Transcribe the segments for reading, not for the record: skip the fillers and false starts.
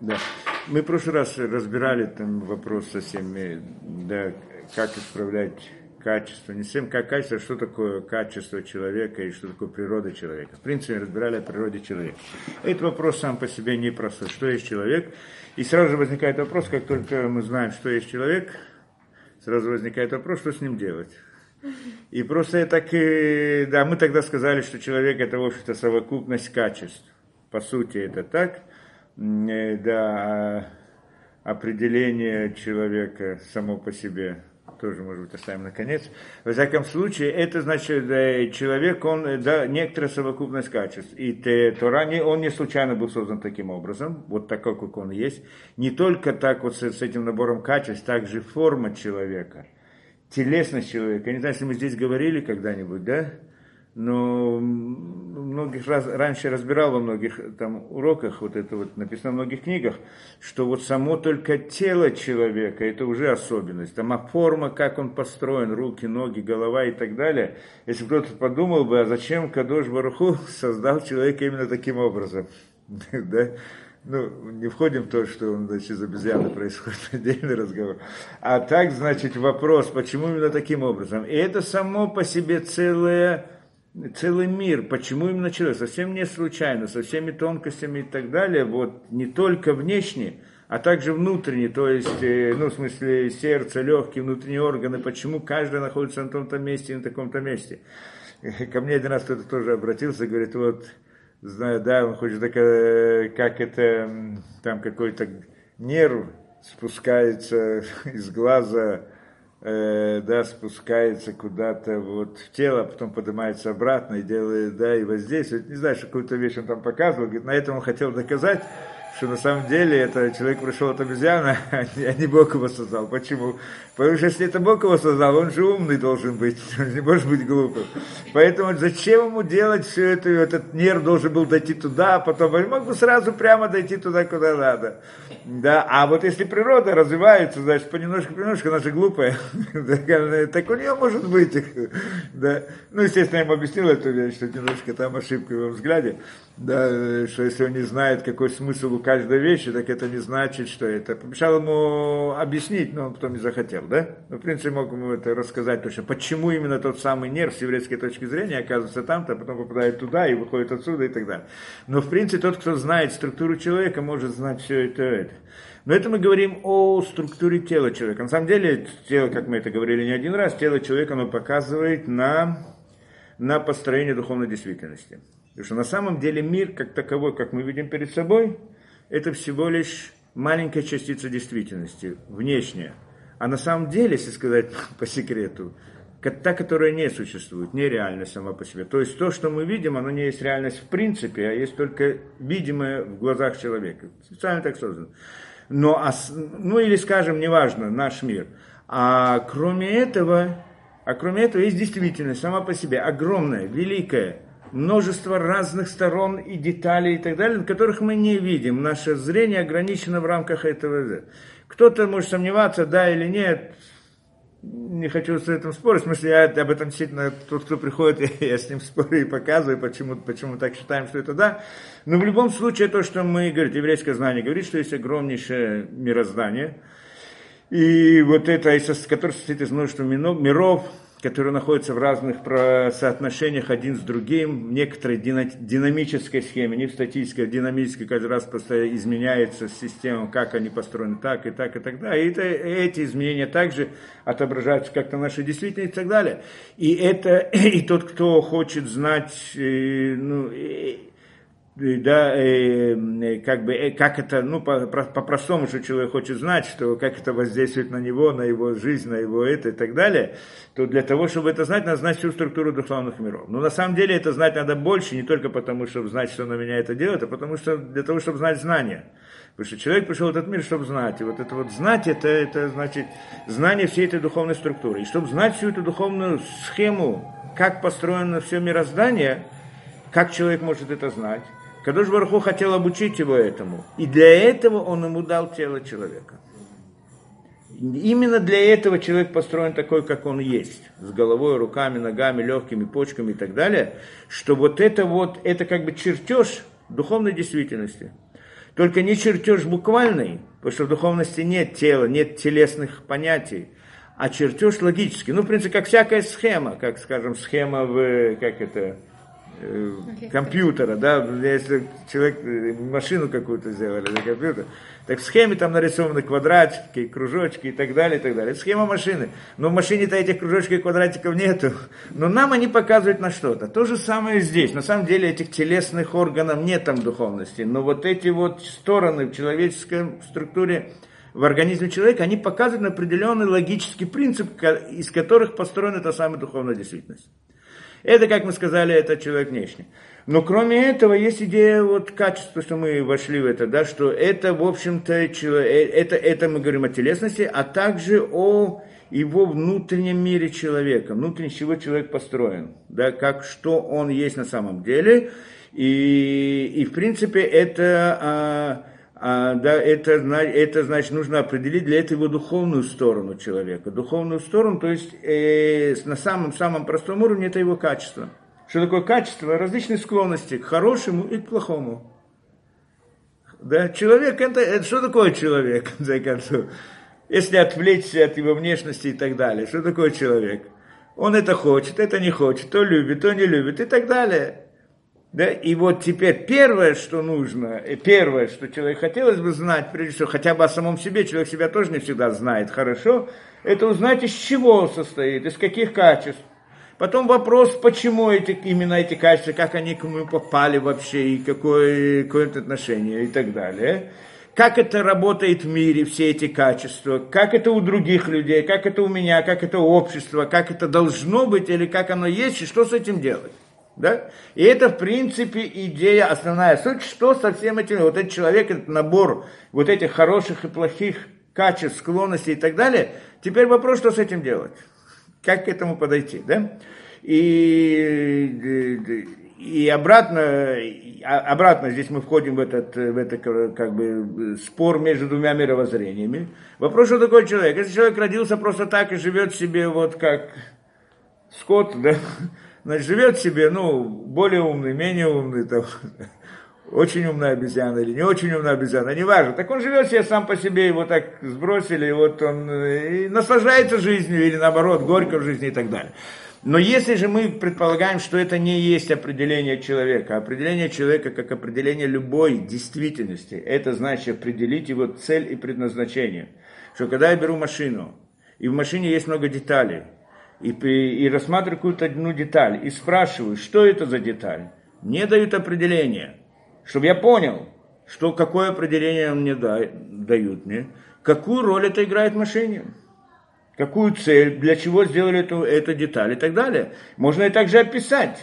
Да. Мы в прошлый раз разбирали там вопрос со всеми, да, как исправлять качество, не совсем как качество, а что такое качество человека и что такое природа человека. В принципе, разбирали о природе человека. Этот вопрос сам по себе непростой. Что есть человек? И сразу же возникает вопрос, как только мы знаем, что есть человек, сразу возникает вопрос, что с ним делать. И просто я так и... Да, мы тогда сказали, что человек это, в общем-то, совокупность качеств. По сути, это так. Да, определение человека само по себе тоже, может быть, оставим наконец. Во всяком случае, это значит, да, человек, он, да, некоторая совокупность качеств. И Тора, он не случайно был создан таким образом, вот такой, как он есть. Не только так вот с этим набором качеств, также форма человека, телесность человека. Я не знаю, если мы здесь говорили когда-нибудь, да? Но многих раз раньше разбирал во многих там уроках, вот это вот написано в многих книгах, что вот само только тело человека, это уже особенность. Там форма, как он построен, руки, ноги, голова и так далее. Если кто-то подумал бы, а зачем Кадош Барух Ху создал человека именно таким образом, да? Ну, не входим в то, что значит, из обезьяны происходит, отдельный разговор. А так, значит, вопрос, почему именно таким образом. И это само по себе целый мир, почему именно человек, совсем не случайно, со всеми тонкостями и так далее, вот не только внешне, а также внутренне, то есть, ну, в смысле, сердце, легкие, внутренние органы, почему каждый находится на том-то месте и на таком-то месте. Ко мне один раз кто-то тоже обратился, говорит, вот, знаю, да, он хочет, как это, там какой-то нерв спускается из глаза, да, спускается куда-то вот в тело, а потом поднимается обратно и делает, да, и воздействует. Не знаю, что какую-то вещь он там показывал. Говорит, на этом он хотел доказать, что на самом деле это человек пришел от обезьяны, а не Бог его создал. Почему? Потому что если это Бог его создал, он же умный должен быть, он не может быть глупым. Поэтому зачем ему делать все это, этот нерв должен был дойти туда, а потом он мог бы сразу прямо дойти туда, куда надо. Да, а вот если природа развивается, значит, понемножку, она же глупая, так у нее может быть. Да. Ну, естественно, я ему объяснил эту вещь, что немножко там ошибка в его взгляде, да, что если он не знает, какой смысл у каждой вещи, так это не значит, что это. Помешал ему объяснить, но он потом не захотел, да? Но, в принципе, мог ему это рассказать точно, почему именно тот самый нерв с еврейской точки зрения оказывается там-то, а потом попадает туда и выходит отсюда и так далее. Но, в принципе, тот, кто знает структуру человека, может знать все это. Но это мы говорим о структуре тела человека. На самом деле, тело, как мы это говорили не один раз, тело человека, оно показывает на построение духовной действительности. Потому что на самом деле мир, как таковой, как мы видим перед собой, это всего лишь маленькая частица действительности, внешняя. А на самом деле, если сказать по секрету, та, которая не существует, нереальна сама по себе. То есть то, что мы видим, оно не есть реальность в принципе, а есть только видимое в глазах человека. Специально так создано. Но, ну или скажем, неважно, наш мир. А кроме этого есть действительность сама по себе, огромная, великая, множество разных сторон и деталей и так далее, на которых мы не видим. Наше зрение ограничено в рамках этого. Кто-то может сомневаться, да или нет. Не хочу с этим спорить. В смысле, я об этом действительно, тот, кто приходит, я с ним спорю и показываю, почему так считаем, что это да. Но в любом случае, то, что мы говорим, еврейское знание говорит, что есть огромнейшее мироздание. И вот это, которое состоит из множества миров, которые находятся в разных соотношениях один с другим, в некоторой динамической схеме, не в статической, а динамической, каждый раз просто изменяется система, как они построены, так и так, и так далее. И эти изменения также отображаются как-то в нашей действительности и так далее. И тот, кто хочет знать, как это, по-простому, что человек хочет знать, что как это воздействует на него, на его жизнь, на его это и так далее, то для того, чтобы это знать, надо знать всю структуру духовных миров. Но на самом деле это знать надо больше, не только потому, чтобы знать, что на меня это делает, а потому что для того, чтобы знать знания. Потому что человек пришел в этот мир, чтобы знать. И вот это вот знать, это значит знание всей этой духовной структуры. И чтобы знать всю эту духовную схему, как построено все мироздание, как человек может это знать, Кадош Барух Ху хотел обучить его этому. И для этого он ему дал тело человека. Именно для этого человек построен такой, как он есть. С головой, руками, ногами, легкими, почками и так далее. Что это как бы чертеж духовной действительности. Только не чертеж буквальный, потому что в духовности нет тела, нет телесных понятий, а чертеж логический. Ну, в принципе, как всякая схема, как, скажем, схема в, компьютера, да, если человек машину какую-то сделали для компьютера, так в схеме там нарисованы квадратики, кружочки и так далее, и так далее. Это схема машины. Но в машине-то этих кружочков и квадратиков нету. Но нам они показывают на что-то. То же самое здесь. На самом деле этих телесных органов нет там в духовности. Но вот эти вот стороны в человеческой структуре, в организме человека, они показывают на определенный логический принцип, из которых построена та самая духовная действительность. Это, как мы сказали, это человек внешний. Но кроме этого, есть идея вот качества, что мы вошли в это, да, что это, в общем-то, это мы говорим о телесности, а также о его внутреннем мире человека, внутренне, с чего человек построен, да, как, что он есть на самом деле. И в принципе, это значит, нужно определить для этого духовную сторону человека. Духовную сторону, то есть на самом простом уровне это его качество. Что такое качество? Различные склонности к хорошему и к плохому. Да? Человек, это что такое человек, в конце концов? Если отвлечься от его внешности и так далее, что такое человек? Он это хочет, это не хочет, то любит, то не любит и так далее. Да? И вот теперь первое, что нужно, первое, что человек хотелось бы знать, прежде всего, хотя бы о самом себе, человек себя тоже не всегда знает хорошо, это узнать, из чего он состоит, из каких качеств. Потом вопрос, почему именно эти качества, как они к нему попали вообще, и какое-то отношение и так далее. Как это работает в мире, все эти качества, как это у других людей, как это у меня, как это у общества, как это должно быть или как оно есть, и что с этим делать. Да? И это, в принципе, идея, основная суть, что со всем этим, вот этот человек, этот набор вот этих хороших и плохих качеств, склонностей и так далее. Теперь вопрос, что с этим делать, как к этому подойти, да? И обратно здесь мы входим в этот как бы спор между двумя мировоззрениями. Вопрос, что такое человек? Если человек родился просто так и живет себе вот как скот, да? Значит, живет себе, более умный, менее умный, там, очень умная обезьяна или не очень умная обезьяна, неважно. Так он живет себе сам по себе, его так сбросили, и вот он и наслаждается жизнью, или наоборот, горько в жизни и так далее. Но если же мы предполагаем, что это не есть определение человека, определение человека как определение любой действительности, это значит определить его цель и предназначение. Что когда я беру машину, и в машине есть много деталей, и рассматриваю какую-то одну деталь, и спрашиваю, что это за деталь, мне дают определение, чтобы я понял, какое определение мне дают мне, какую роль это играет в машине, какую цель, для чего сделали эту деталь и так далее. Можно и также описать,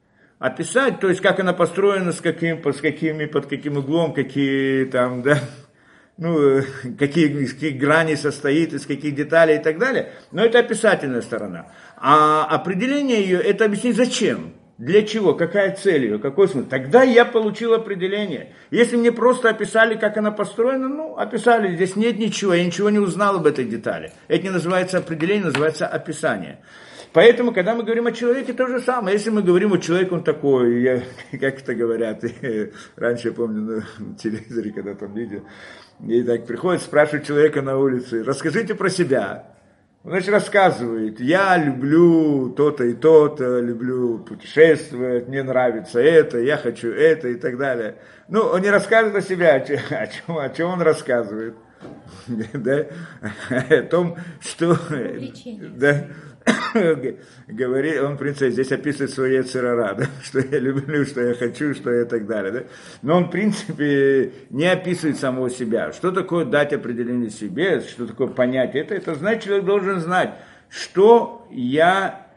то есть как она построена, под каким углом, какие там, да, из каких граней состоит, из каких деталей и так далее. Но это описательная сторона. А определение ее, это объяснить зачем, для чего, какая цель ее, какой смысл. Тогда я получил определение. Если мне просто описали, как она построена, описали, здесь нет ничего, я ничего не узнал об этой детали. Это не называется определение, называется описание. Поэтому, когда мы говорим о человеке, то же самое. Если мы говорим о человеке, он такой, как это говорят, раньше я помню на телевизоре, когда там видео, и так приходит, спрашивает человека на улице, расскажите про себя. Он, значит, рассказывает, я люблю то-то и то-то, люблю путешествовать, мне нравится это, я хочу это и так далее. Он не рассказывает о себе, о чем он рассказывает. Да? О том, что... Да. Говорит, он, в принципе, здесь описывает свое йецер ара, да, что я люблю, что я хочу, что я и так далее. Да? Но он, в принципе, не описывает самого себя. Что такое дать определение себе, что такое понятие? Это значит, человек должен знать, что я,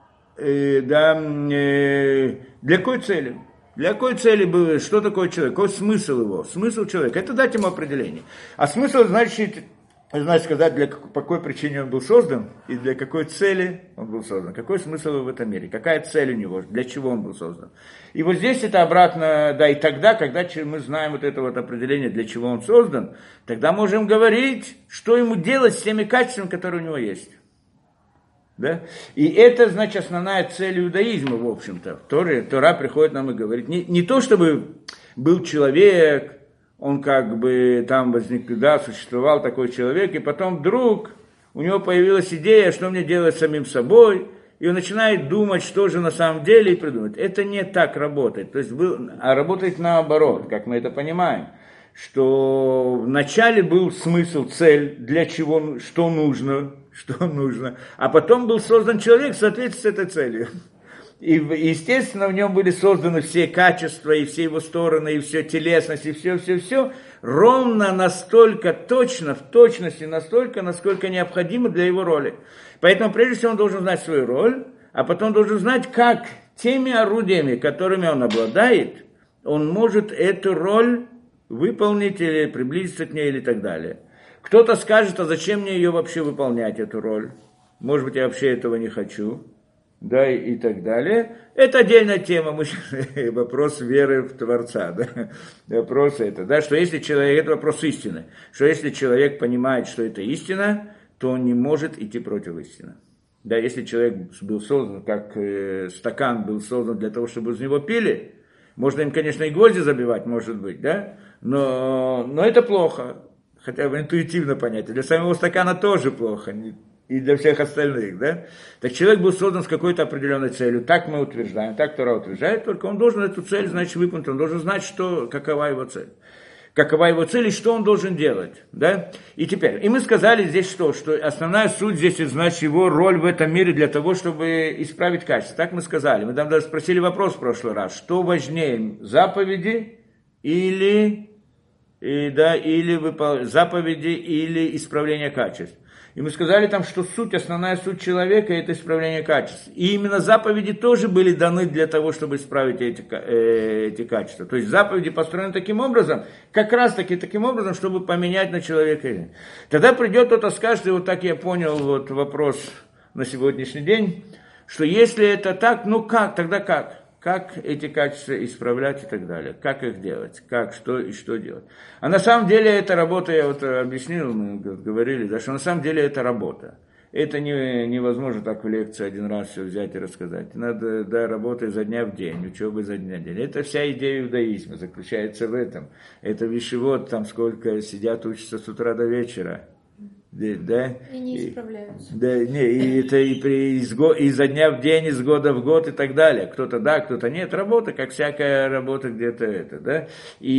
для какой цели? Для какой цели было, что такое человек, какой смысл его? Смысл человека, это дать ему определение. А смысл значит сказать, по какой причине он был создан и для какой цели он был создан. Какой смысл его в этом мире, какая цель у него, для чего он был создан. И вот здесь это обратно, да, и тогда, когда мы знаем вот это вот определение, для чего он создан, тогда можем говорить, что ему делать с теми качествами, которые у него есть. Да? И это, значит, основная цель иудаизма, в общем-то. Тора приходит нам и говорит, не то, чтобы был человек, он как бы там возник, да, существовал такой человек, и потом вдруг у него появилась идея, что мне делать с самим собой, и он начинает думать, что же на самом деле, и придумать. Это не так работает, то есть а работает наоборот, как мы это понимаем, что вначале был смысл, цель, для чего, что нужно, а потом был создан человек в соответствии с этой целью. И, естественно, в нем были созданы все качества, и все его стороны, и все телесность, и все, ровно настолько точно, в точности настолько, насколько необходимо для его роли. Поэтому, прежде всего, он должен знать свою роль, а потом должен знать, как теми орудиями, которыми он обладает, он может эту роль выполнить или приблизиться к ней, или так далее. Кто-то скажет, а зачем мне ее вообще выполнять, эту роль? Может быть, я вообще этого не хочу. Да, и так далее. Это отдельная тема, вопрос веры в Творца, да, вопрос это, да, что если человек, это вопрос истины, что если человек понимает, что это истина, то он не может идти против истины. Да, если человек был создан, как стакан был создан для того, чтобы из него пили, можно им, конечно, и гвозди забивать, может быть, да, но это плохо, хотя бы интуитивно понять, для самого стакана тоже плохо, и для всех остальных, да? Так человек был создан с какой-то определенной целью, так мы утверждаем, так Тора утверждает, только он должен эту цель, значит, выполнить, он должен знать, какова его цель. Какова его цель и что он должен делать, да? И теперь, мы сказали здесь что основная суть здесь, значит, его роль в этом мире для того, чтобы исправить качество. Так мы сказали, мы там даже спросили вопрос в прошлый раз, что важнее, заповеди или заповеди или исправление качеств. И мы сказали там, что основная суть человека – это исправление качеств. И именно заповеди тоже были даны для того, чтобы исправить эти качества. То есть заповеди построены таким образом, как раз таки таким образом, чтобы поменять на человека. Тогда придет кто-то скажет, и вот так я понял вот вопрос на сегодняшний день, что если это так, ну как, тогда как? Как эти качества исправлять и так далее, как их делать, как, что и что делать. А на самом деле эта работа, я вот объяснил, мы говорили, да, что на самом деле это работа. Это невозможно так в лекции один раз все взять и рассказать. Надо, да, работать изо дня в день, учеба изо дня в день. Это вся идея иудаизма заключается в этом. Это вишивот, там сколько сидят, учатся с утра до вечера. Да? И не исправляются. Да, и это изо дня в день, из года в год и так далее. Кто-то да, кто-то нет. Работа, как всякая работа где-то это, да.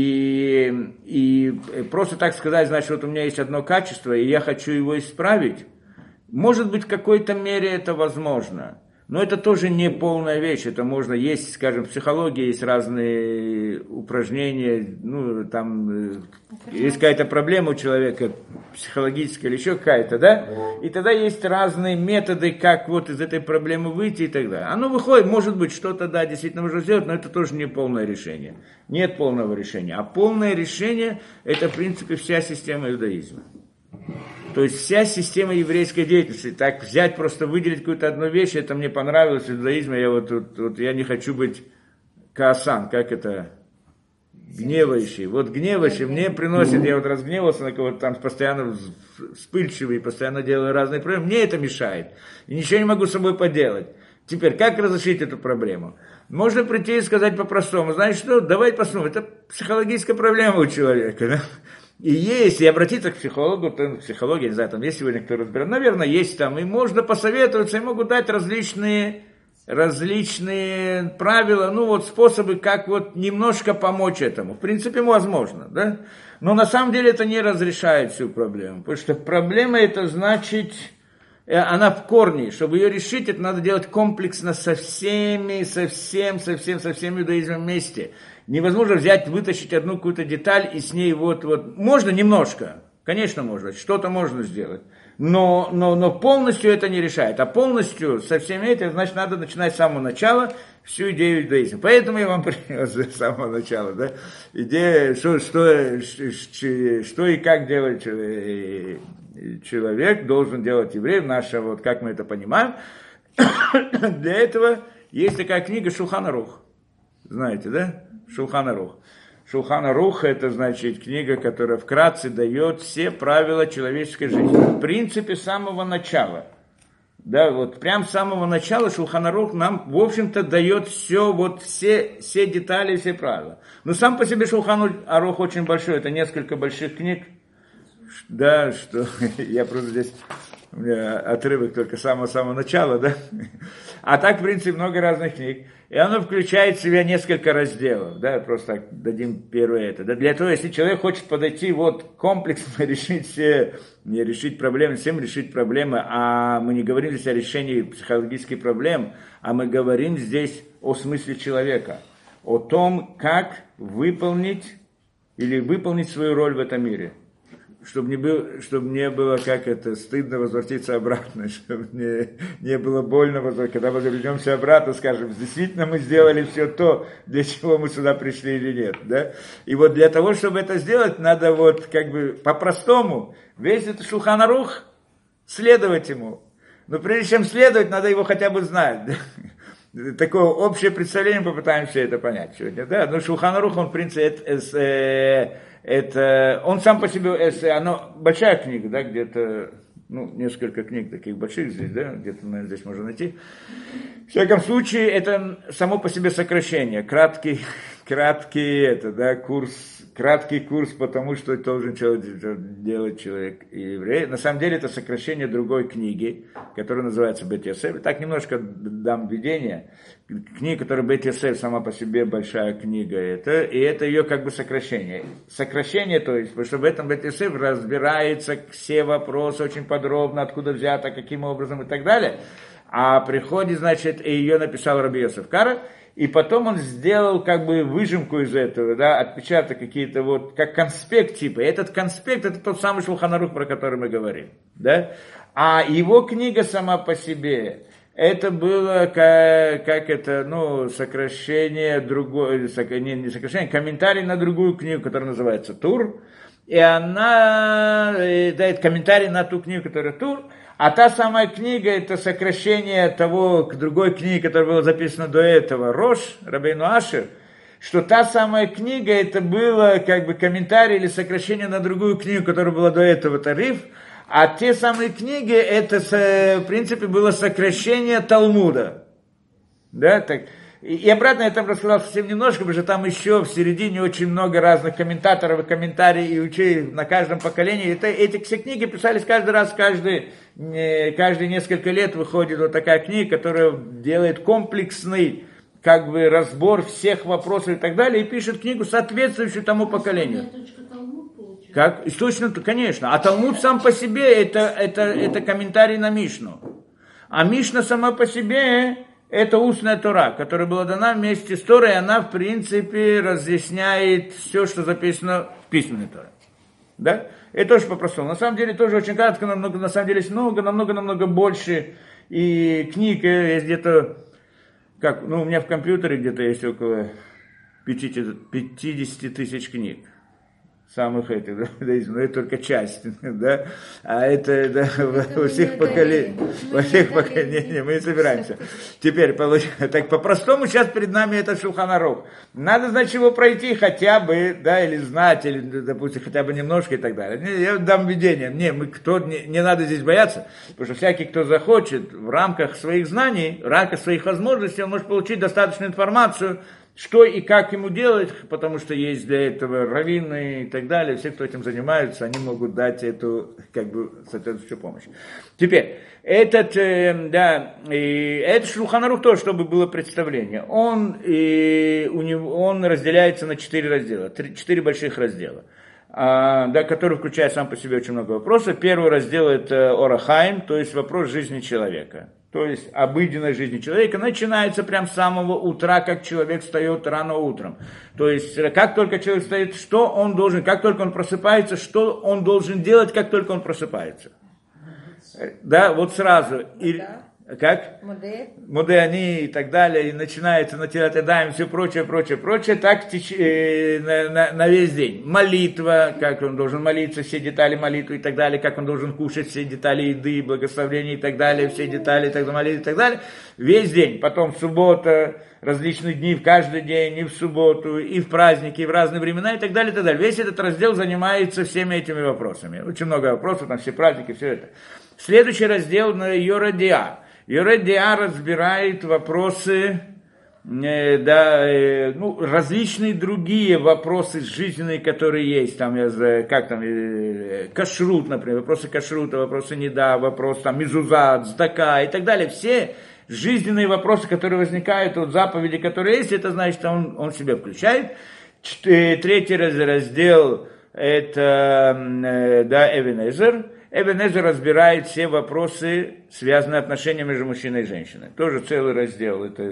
И просто так сказать, значит, вот у меня есть одно качество, и я хочу его исправить. Может быть, в какой-то мере это возможно. Но это тоже не полная вещь, это можно, есть, скажем, в психологии есть разные упражнения, ну, там, есть какая-то проблема у человека, психологическая или еще какая-то, да, и тогда есть разные методы, как вот из этой проблемы выйти и так далее. Оно выходит, может быть, что-то, да, действительно можно сделать, но это тоже не полное решение. Нет полного решения, а полное решение – это, в принципе, вся система иудаизма. То есть вся система еврейской деятельности, так взять, просто выделить какую-то одну вещь, это мне понравилось в иудаизме, я не хочу быть каасан, как это, гневающий. Вот гневающий мне приносит, я вот разгневался на кого-то там постоянно вспыльчивый, постоянно делаю разные проблемы, мне это мешает. И ничего не могу с собой поделать. Теперь, как разрешить эту проблему? Можно прийти и сказать по-простому, знаешь что, давай посмотрим, это психологическая проблема у человека, да? И есть, и обратиться к психологу, психология, не знаю, там есть сегодня кто разбирает, наверное, есть там, и можно посоветоваться, и могут дать различные правила, ну вот способы, как вот немножко помочь этому. В принципе, возможно, да? Но на самом деле это не разрешает всю проблему, потому что проблема это значит, она в корне, чтобы ее решить, это надо делать комплексно со всем иудаизмом вместе. Невозможно взять, вытащить одну какую-то деталь и с ней вот. Можно немножко, конечно можно, что-то можно сделать, но полностью это не решает. А полностью со всеми этим, значит, надо начинать с самого начала всю идею иудаизма. Поэтому я вам принес с самого начала, да, идея, что и как делать человек, должен делать еврей, наша, вот как мы это понимаем. Для этого есть такая книга Шулхан Арух. Знаете, да? Шулхан Арух. Шулхан Арух – это, значит, книга, которая вкратце дает все правила человеческой жизни. В принципе, с самого начала. Да, вот прям с самого начала Шулхан Арух нам, в общем-то, дает все, вот все детали, все правила. Но сам по себе Шулхан Арух очень большой, это несколько больших книг. Да, что я просто здесь, у меня отрывок только с самого начала, да. А так, в принципе, много разных книг. И оно включает в себя несколько разделов, да, просто так дадим первое это. Да, для того, если человек хочет подойти вот комплексно решить все, не решить проблемы, всем решить проблемы, а мы не говорим здесь о решении психологических проблем, а мы говорим здесь о смысле человека, о том, как выполнить или выполнить свою роль в этом мире. Чтобы не было, как это, стыдно возвратиться обратно, чтобы не было больно возвратиться. Когда мы вернемся обратно, скажем, действительно мы сделали все то, для чего мы сюда пришли или нет. Да? И вот для того, чтобы это сделать, надо вот как бы по-простому, весь этот Шулхан Арух, следовать ему. Но прежде чем следовать, надо его хотя бы знать. Да? Такое общее представление, попытаемся это понять сегодня. Да? Но Шулхан Арух, он в принципе, это, он сам по себе, оно большая книга, да, где-то, несколько книг таких больших здесь, да, где-то, наверное, здесь можно найти. В всяком случае, это само по себе сокращение, краткий курс, потому что должен делать человек и еврей. На самом деле, это сокращение другой книги, которая называется Бет Йосеф. Так, немножко дам введение. Книга, которая Бет Йосеф, сама по себе большая книга, и это ее как бы сокращение. Сокращение, то есть, потому что в этом Бет Йосеф разбирается все вопросы очень подробно, откуда взято, каким образом и так далее. А приходит, значит, и ее написал Раби Йосеф Кара, и потом он сделал как бы выжимку из этого, да, отпечаток какие-то вот, как конспект типа. И этот конспект, это тот самый Шулхан Арух, про который мы говорим, да. А его книга сама по себе, это было сокращение комментарий на другую книгу, которая называется Тур. И она дает комментарий на ту книгу, которая Тур. А та самая книга, это сокращение того к другой книге, которая была записана до этого, Рош, Рабейну Ашер, что та самая книга, это было как бы комментарий или сокращение на другую книгу, которая была до этого, Тариф, а те самые книги, это, в принципе, было сокращение Талмуда. Да, так. И обратно я там рассказал совсем немножко, потому что там еще в середине очень много разных комментаторов и комментариев и учей на каждом поколении. Эти все книги писались каждый раз, каждые несколько лет выходит вот такая книга, которая делает комплексный как бы разбор всех вопросов и так далее, и пишет книгу, соответствующую тому поколению. Как? Источник, конечно. А Талмуд сам по себе это комментарий на Мишну. А Мишна сама по себе это устная Тора, которая была дана вместе с Торой, и она, в принципе, разъясняет все, что записано в письменной Торе. Да? Это тоже по-простому. На самом деле, тоже очень кратко, на самом деле, есть намного больше. И книг есть где-то, у меня в компьютере где-то есть около 50 тысяч книг. Самых этих, да, но это только часть, да, а это, да, во всех поколениях, мы не собираемся. Теперь, так по-простому сейчас перед нами это Шулхан Арух. Надо, значит, его пройти хотя бы, да, или знать, или, допустим, хотя бы немножко и так далее. Я дам введение, не надо здесь бояться, потому что всякий, кто захочет в рамках своих знаний, в рамках своих возможностей, он может получить достаточную информацию, что и как ему делать, потому что есть для этого раввины и так далее, все, кто этим занимаются, они могут дать эту, как бы, соответствующую помощь. Теперь, этот Шулхан Арух тоже, чтобы было представление, он разделяется на 4 раздела, 4 больших раздела, который включает сам по себе очень много вопросов. Первый раздел это Орахаим, то есть вопрос жизни человека. То есть обыденность жизни человека начинается прямо с самого утра, как человек встает рано утром. То есть как только человек встает, что он должен, как только он просыпается, что он должен делать, как только он просыпается. Да, вот сразу. Как? Муде они и так далее, и начинается Натилат Ядаим, все прочее, так на весь день. Молитва, как он должен молиться, все детали молитвы и так далее, как он должен кушать, все детали еды, благословения и так далее, все детали молитвы и так далее. Весь день, потом суббота, различные дни, в каждый день, и в субботу, и в праздники, и в разные времена и так далее, и так далее. Весь этот раздел занимается всеми этими вопросами. Очень много вопросов, там все праздники, все это. Следующий раздел на Йоредиа. Йоредиа разбирает вопросы, различные другие вопросы жизненные, которые есть, там, кашрут, например, вопросы кашрута, вопросы неда, вопрос там мизуза, цдака и так далее. Все жизненные вопросы, которые возникают от заповедей, которые есть, это значит, он в себя включает. Третий раздел это Эвен-Эзер. Эвен-Эзер разбирает все вопросы, связанные с отношениями между мужчиной и женщиной. Тоже целый раздел. Это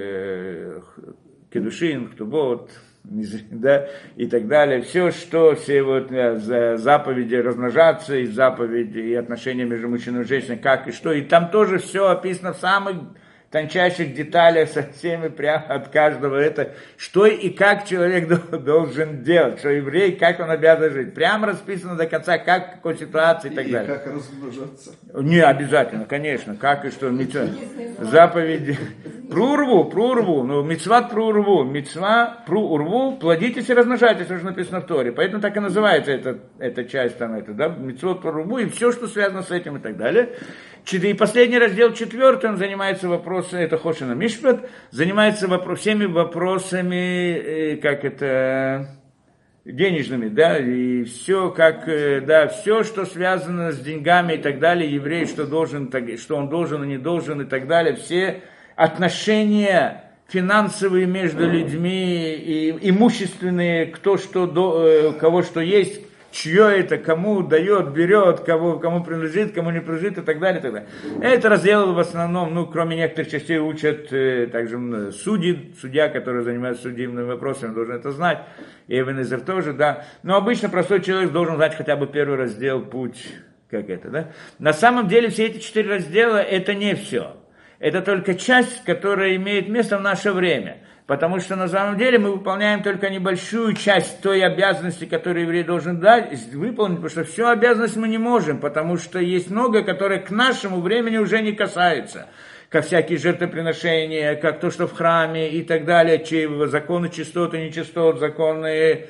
кедушин, ктубот, да, и так далее. Все заповеди размножаться, и заповеди, и отношения между мужчиной и женщиной, как и что. И там тоже все описано в самых тончайших деталях, со всеми прямо от каждого, это что и как человек должен делать, что еврей, как он обязан жить. Прямо расписано до конца, как, в какой ситуации и так далее. И как размножаться. Не, обязательно, конечно, как и что. Заповеди. Прурву, мицват прурву, мицва прурву, плодитесь и размножайтесь, уже написано в Торе. Поэтому так и называется эта часть, мицват прурву, и все, что связано с этим и так далее. И последний раздел, 4, он занимается вопросами, это Хошина Мишпат, занимается всеми вопросами, денежными, да, и все, все, что связано с деньгами и так далее, еврей, что он должен и не должен и так далее, все отношения финансовые между людьми, и имущественные, кого что есть, чье это, кому дает, берет, кому принадлежит, кому не принадлежит и так далее, и так далее. Это раздел в основном, кроме некоторых частей учат также судья, который занимается судебными вопросами, должен это знать, и Эвен-Эзер тоже, да. Но обычно простой человек должен знать хотя бы первый раздел, путь, да. На самом деле все эти 4 раздела это не все. Это только часть, которая имеет место в наше время. Потому что на самом деле мы выполняем только небольшую часть той обязанности, которую еврей должен выполнить, потому что всю обязанность мы не можем, потому что есть многое, которое к нашему времени уже не касается. Как всякие жертвоприношения, как то, что в храме и так далее, законы чистот и нечистот, законы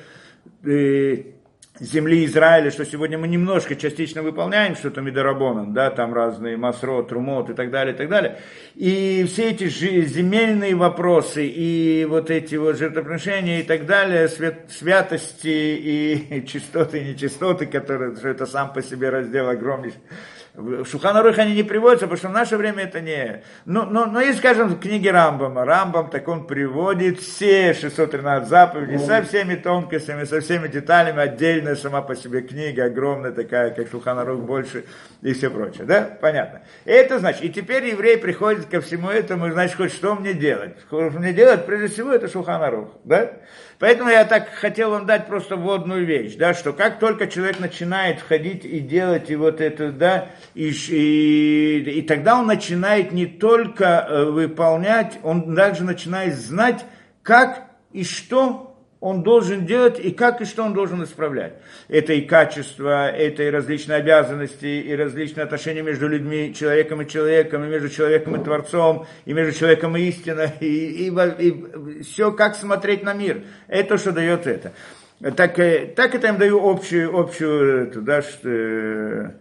земли Израиля, что сегодня мы немножко частично выполняем что-то мидарабонан, да, там разные масрот, трумот и так далее, и так далее. И все эти земельные вопросы, и вот эти вот жертвоприношения и так далее, святости и чистоты и нечистоты, которые, что это сам по себе раздел огромнейший. В Шулхан Арух они не приводятся, потому что в наше время это не... Но если, скажем, в книге Рамбам, так он приводит все 613 заповедей со всеми тонкостями, со всеми деталями, отдельная сама по себе книга, огромная такая, как Шулхан Арух больше и все прочее, да? Понятно. И это значит, и теперь еврей приходит ко всему этому, и значит, хоть что мне делать? Что мне делать? Прежде всего, это Шулхан Арух, да? Поэтому я так хотел вам дать просто вводную вещь, да, что как только человек начинает входить и делать и вот это, да, и тогда он начинает не только выполнять, он также начинает знать, как и что он должен делать, и как и что он должен исправлять. Это и качество, это и различные обязанности, и различные отношения между людьми, человеком, и между человеком и Творцом, и между человеком и истиной, и все, как смотреть на мир. Это что дает это. Так это я им даю общую да, что...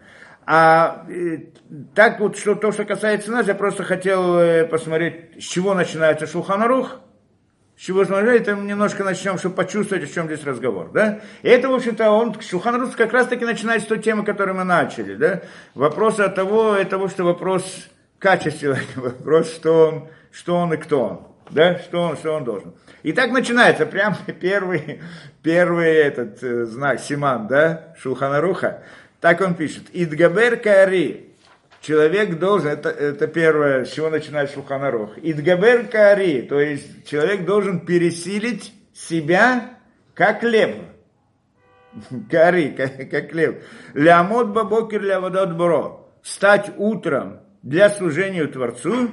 Так вот, то, что касается нас, я просто хотел посмотреть, с чего начинается Шулхан Арух, с чего смотреть, это немножко начнем, чтобы почувствовать, о чем здесь разговор, да? И это, в общем-то, Шулхан Арух как раз-таки начинает с той темы, которую мы начали, да? Вопрос от того, что вопрос качества, вопрос, что он и кто он, да? Что он должен. И так начинается, прям первый этот знак, симан, да? Шулхан Аруха. Так он пишет. Идгабер каари. Человек должен, это первое, с чего начинает Шулхан Арух. Идгабер каари, то есть человек должен пересилить себя, как лев. Каари, как лев. Лямот бабокер лявадот боро. Встать утром для служения Творцу,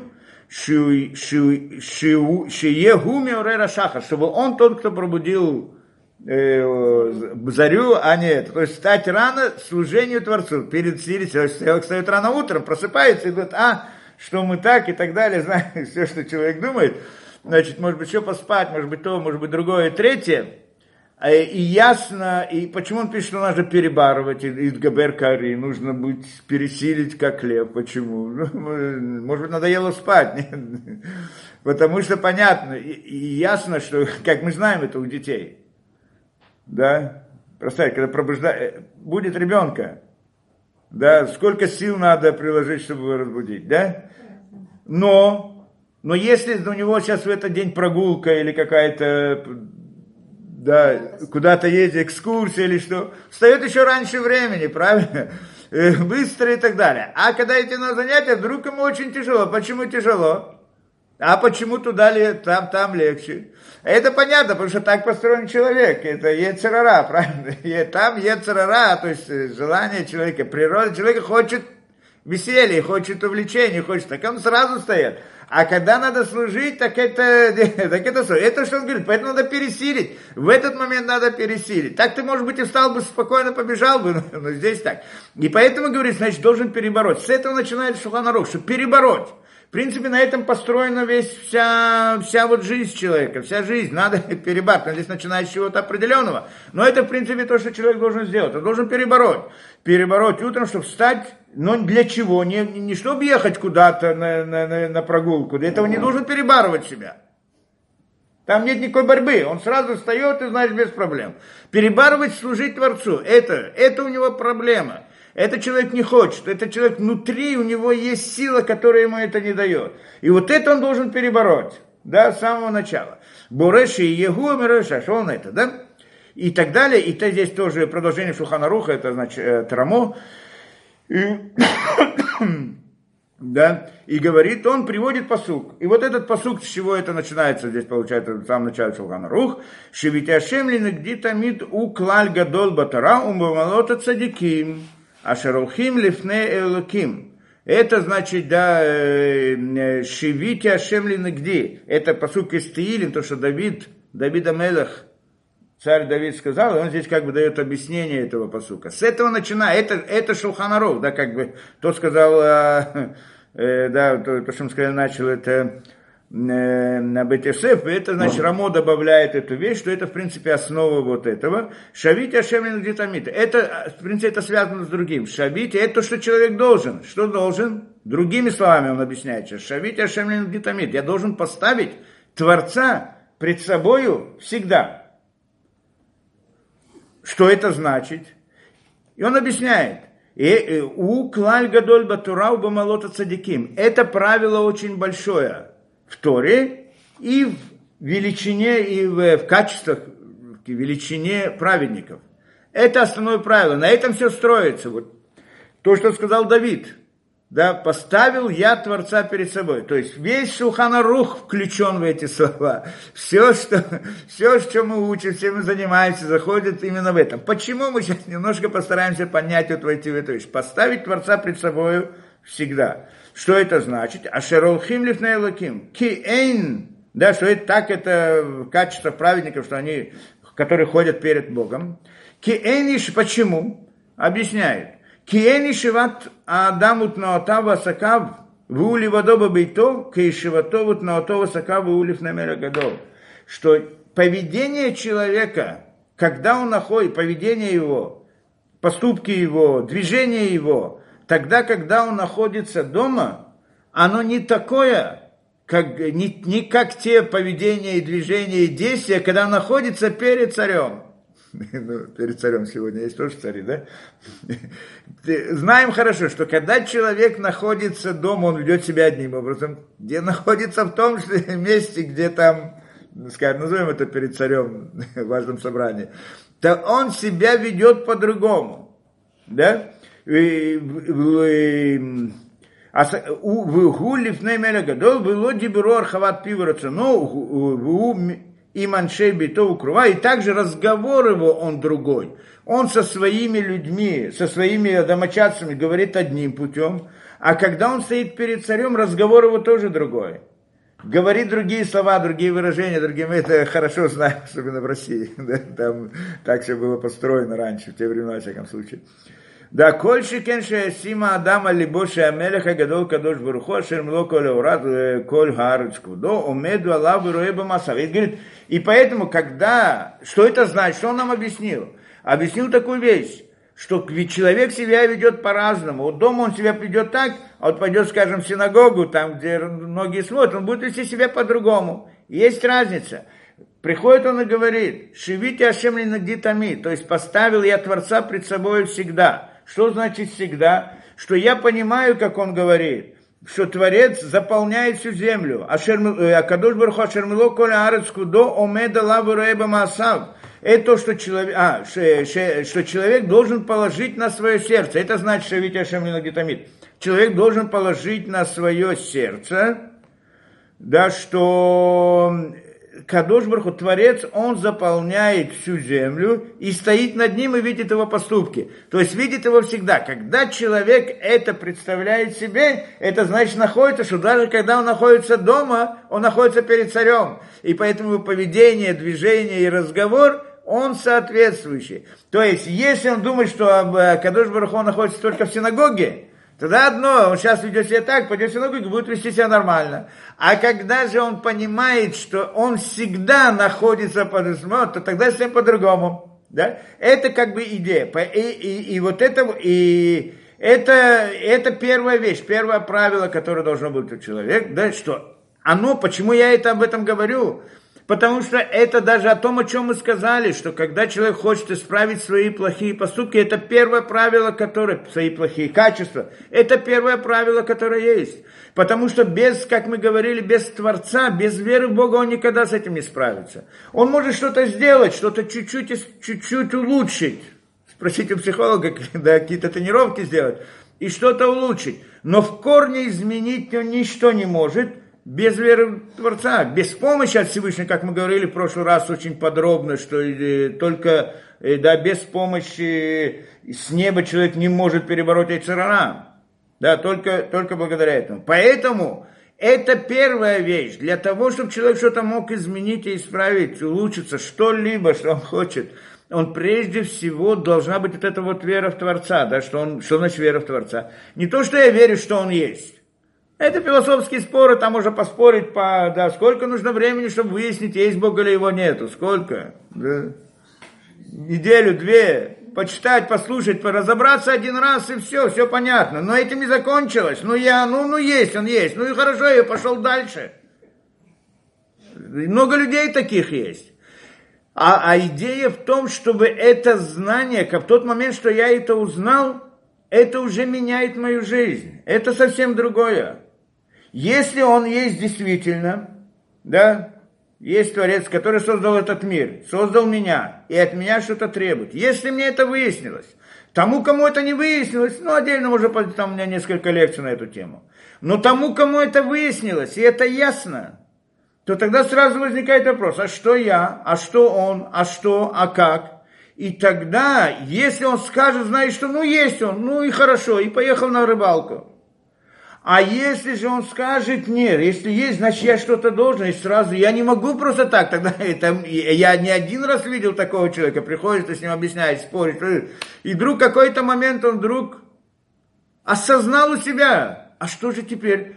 шиегу меорера шахар, чтобы он тот, кто пробудил зарю, а не это. То есть встать рано служению Творцу. Перед силой человек встает рано утром, просыпается и говорит, что мы так и так далее, знаете, все, что человек думает. Значит, может быть, еще поспать, может быть то, может быть другое, третье. И ясно, и почему он пишет, что нужно перебарывать, Идгабер Кари, нужно быть, пересилить как лев, почему? Может быть, надоело спать, нет? Потому что понятно, и ясно, что, как мы знаем это у детей, да, представьте, когда будет ребенка, да, сколько сил надо приложить, чтобы его разбудить, да? Но если у него сейчас в этот день прогулка или какая-то, да, куда-то едет, экскурсия или что, встает еще раньше времени, правильно? Быстро и так далее. А когда идти на занятия, вдруг ему очень тяжело. Почему тяжело? А почему туда там легче? Это понятно, потому что так построен человек. Это ецер-ара, правильно? Там ецер-ара, то есть желание человека, природа человека хочет веселья, хочет увлечения, хочет, так он сразу встает. А когда надо служить, так это что он говорит, поэтому надо пересилить. В этот момент надо пересилить. Так ты, может быть, и встал бы, спокойно побежал бы, но здесь так. И поэтому, говорит, значит, должен перебороть. С этого начинает Шулхан Арух, что перебороть. В принципе, на этом построена вся вот жизнь человека, вся жизнь, надо перебороть, здесь начинает с чего-то определенного, но это, в принципе, то, что человек должен сделать, он должен перебороть утром, чтобы встать, но для чего, не чтобы ехать куда-то на прогулку, для этого не должен перебарывать себя. Там нет никакой борьбы, он сразу встает и, знаешь, без проблем. Перебарывать, служить Творцу, это у него проблема. Этот человек не хочет, этот человек внутри, у него есть сила, которая ему это не дает. И вот это он должен перебороть, да, с самого начала. Бореши и Егу, Миреша, что он это, да? И так далее, и то здесь тоже продолжение Шулхан Аруха, это значит Тарамо. Да, и говорит, он приводит пасук. И вот этот пасук, с чего это начинается, здесь получается в самом начале Шулхан Арух, «Шевитяшем ли нагди тамид у клаль гадол батара умбамалота цадиким». Ашарухим лифне элоким. Это значит, да, шивите Ашем линегди. Это пасук из Теилим, то, что Давид Амелех, царь Давид сказал, и он здесь как бы дает объяснение этого пасука. С этого начиная, это Шулхан Арух, да, как бы, тот сказал, да, то, что мы сказали, начал, это на Бет-Йосеф, это значит, Рамо добавляет эту вещь, что это, в принципе, основа вот этого. Шавите Ашем линегдитамит. Это, в принципе, это связано с другим. Шавите, это то, что человек должен. Что должен? Другими словами он объясняет. Шавите Ашем линегдитамит. Я должен поставить Творца пред собою всегда. Что это значит? И он объясняет. У клаль гадоль батура у бамалота цадиким. Это правило очень большое в Торе и в величине, и в качествах, в величине праведников. Это основное правило. На этом все строится. Вот то, что сказал Давид. Да, поставил я Творца перед собой. То есть весь Шулхан Арух включен в эти слова. Все, что мы учим, все мы занимаемся, заходит именно в этом. Почему мы сейчас немножко постараемся понять, вот войти в эту вещь. Поставить Творца перед собой всегда. Что это значит? Ашеролхим лифней элоким. Ки эйн. Да, что это так, это качество праведников, что они, которые ходят перед Богом. Ки эйн, почему? Объясняет. Ки эйн шиват адамут наотав асакав вули вадоба бейто, ки шиватовут наотов асакав вули фнамера гадол. Что поведение человека, когда он находит, поведение его, поступки его, движение его, тогда, когда он находится дома, оно не такое, не как те поведения и движения и действия, когда он находится перед царем. Ну, перед царем сегодня есть тоже цари, да? Знаем хорошо, что когда человек находится дома, он ведет себя одним образом, где находится в том месте, где там, скажем, назовем это перед царем в важном собрании, то он себя ведет по-другому, да? И также разговор его он другой. Он со своими людьми, со своими домочадцами говорит одним путем, а когда он стоит перед царем, разговор его тоже другой. Говорит другие слова, другие выражения, мы это хорошо знаем, особенно в России. Да? Там так все было построено раньше, в те времена, во всяком случае. Да, коль шикен шеясима Адама либоши амелеха гадол кадош баруху, ашер млоко леурат коль хаарец квудо, омеду алаву роеба масав. И говорит, и поэтому, когда, что это значит, что он нам объяснил? Объяснил такую вещь, что ведь человек себя ведет по-разному. Вот дома он себя ведет так, а вот пойдет, скажем, в синагогу, там, где многие смотрят, он будет вести себя по-другому. Есть разница. Приходит он и говорит, «Шивите Ашем линагдитами», то есть поставил я Творца пред собой всегда. Что значит всегда? Что я понимаю, как он говорит, что Творец заполняет всю землю. Акадош барух ху ашер мило коль аарец кудо омеда лаву роеба маасав. Это то, что человек должен положить на свое сердце. Это значит, «Шивите Ашем линагдитами». Человек должен положить на свое сердце, да, что Кадош барух ху, Творец, он заполняет всю землю и стоит над ним и видит его поступки. То есть видит его всегда. Когда человек это представляет себе, это значит находится, что даже когда он находится дома, он находится перед царем. И поэтому поведение, движение и разговор, он соответствующий. То есть, если он думает, что Кадош барух ху находится только в синагоге, тогда одно, он сейчас ведет себя так, пойдет в синагогу и будет вести себя нормально. А когда же он понимает, что он всегда находится под осмотром, то тогда совсем по-другому. Да? Это как бы идея. И вот это, и это первая вещь, первое правило, которое должно быть у человека, да, что оно, почему я об этом говорю? Потому что это даже о том, о чем мы сказали, что когда человек хочет исправить свои плохие поступки, это первое правило, которое, свои плохие качества, это первое правило, которое есть. Потому что без, как мы говорили, без Творца, без веры в Бога он никогда с этим не справится. Он может что-то сделать, что-то чуть-чуть улучшить. Спросите у психолога, да, какие-то тренировки сделать, и что-то улучшить. Но в корне изменить он ничто не может, без веры в Творца, без помощи от Всевышнего, как мы говорили в прошлый раз очень подробно, что только без помощи с неба человек не может перебороть йецер гара. Да, только благодаря этому. Поэтому это первая вещь. Для того, чтобы человек что-то мог изменить и исправить, улучшиться, что-либо, что он хочет, он прежде всего должна быть вот эта вот вера в Творца. Да, что значит вера в Творца? Не то, что я верю, что он есть. Это философские споры, там можно поспорить, сколько нужно времени, чтобы выяснить, есть Бог или его нету, сколько, да? Неделю, две, почитать, послушать, разобраться один раз и все понятно, но этим не закончилось, есть, он есть, ну и хорошо, я пошел дальше. Много людей таких есть. А идея в том, чтобы это знание, как в тот момент, что я это узнал, это уже меняет мою жизнь, это совсем другое. Если он есть действительно, да, есть Творец, который создал этот мир, создал меня, и от меня что-то требует. Если мне это выяснилось, тому, кому это не выяснилось, отдельно уже, там у меня несколько лекций на эту тему, но тому, кому это выяснилось, и это ясно, то тогда сразу возникает вопрос, а что я, а что он, а что, а как? И тогда, если он скажет, знаешь, что есть он, и хорошо, и поехал на рыбалку. А если же он скажет нет, если есть, значит я что-то должен, и сразу, я не могу просто так, тогда я не один раз видел такого человека, приходит, ты с ним объясняешь, споришь, и вдруг какой-то момент он вдруг осознал у себя, а что же теперь?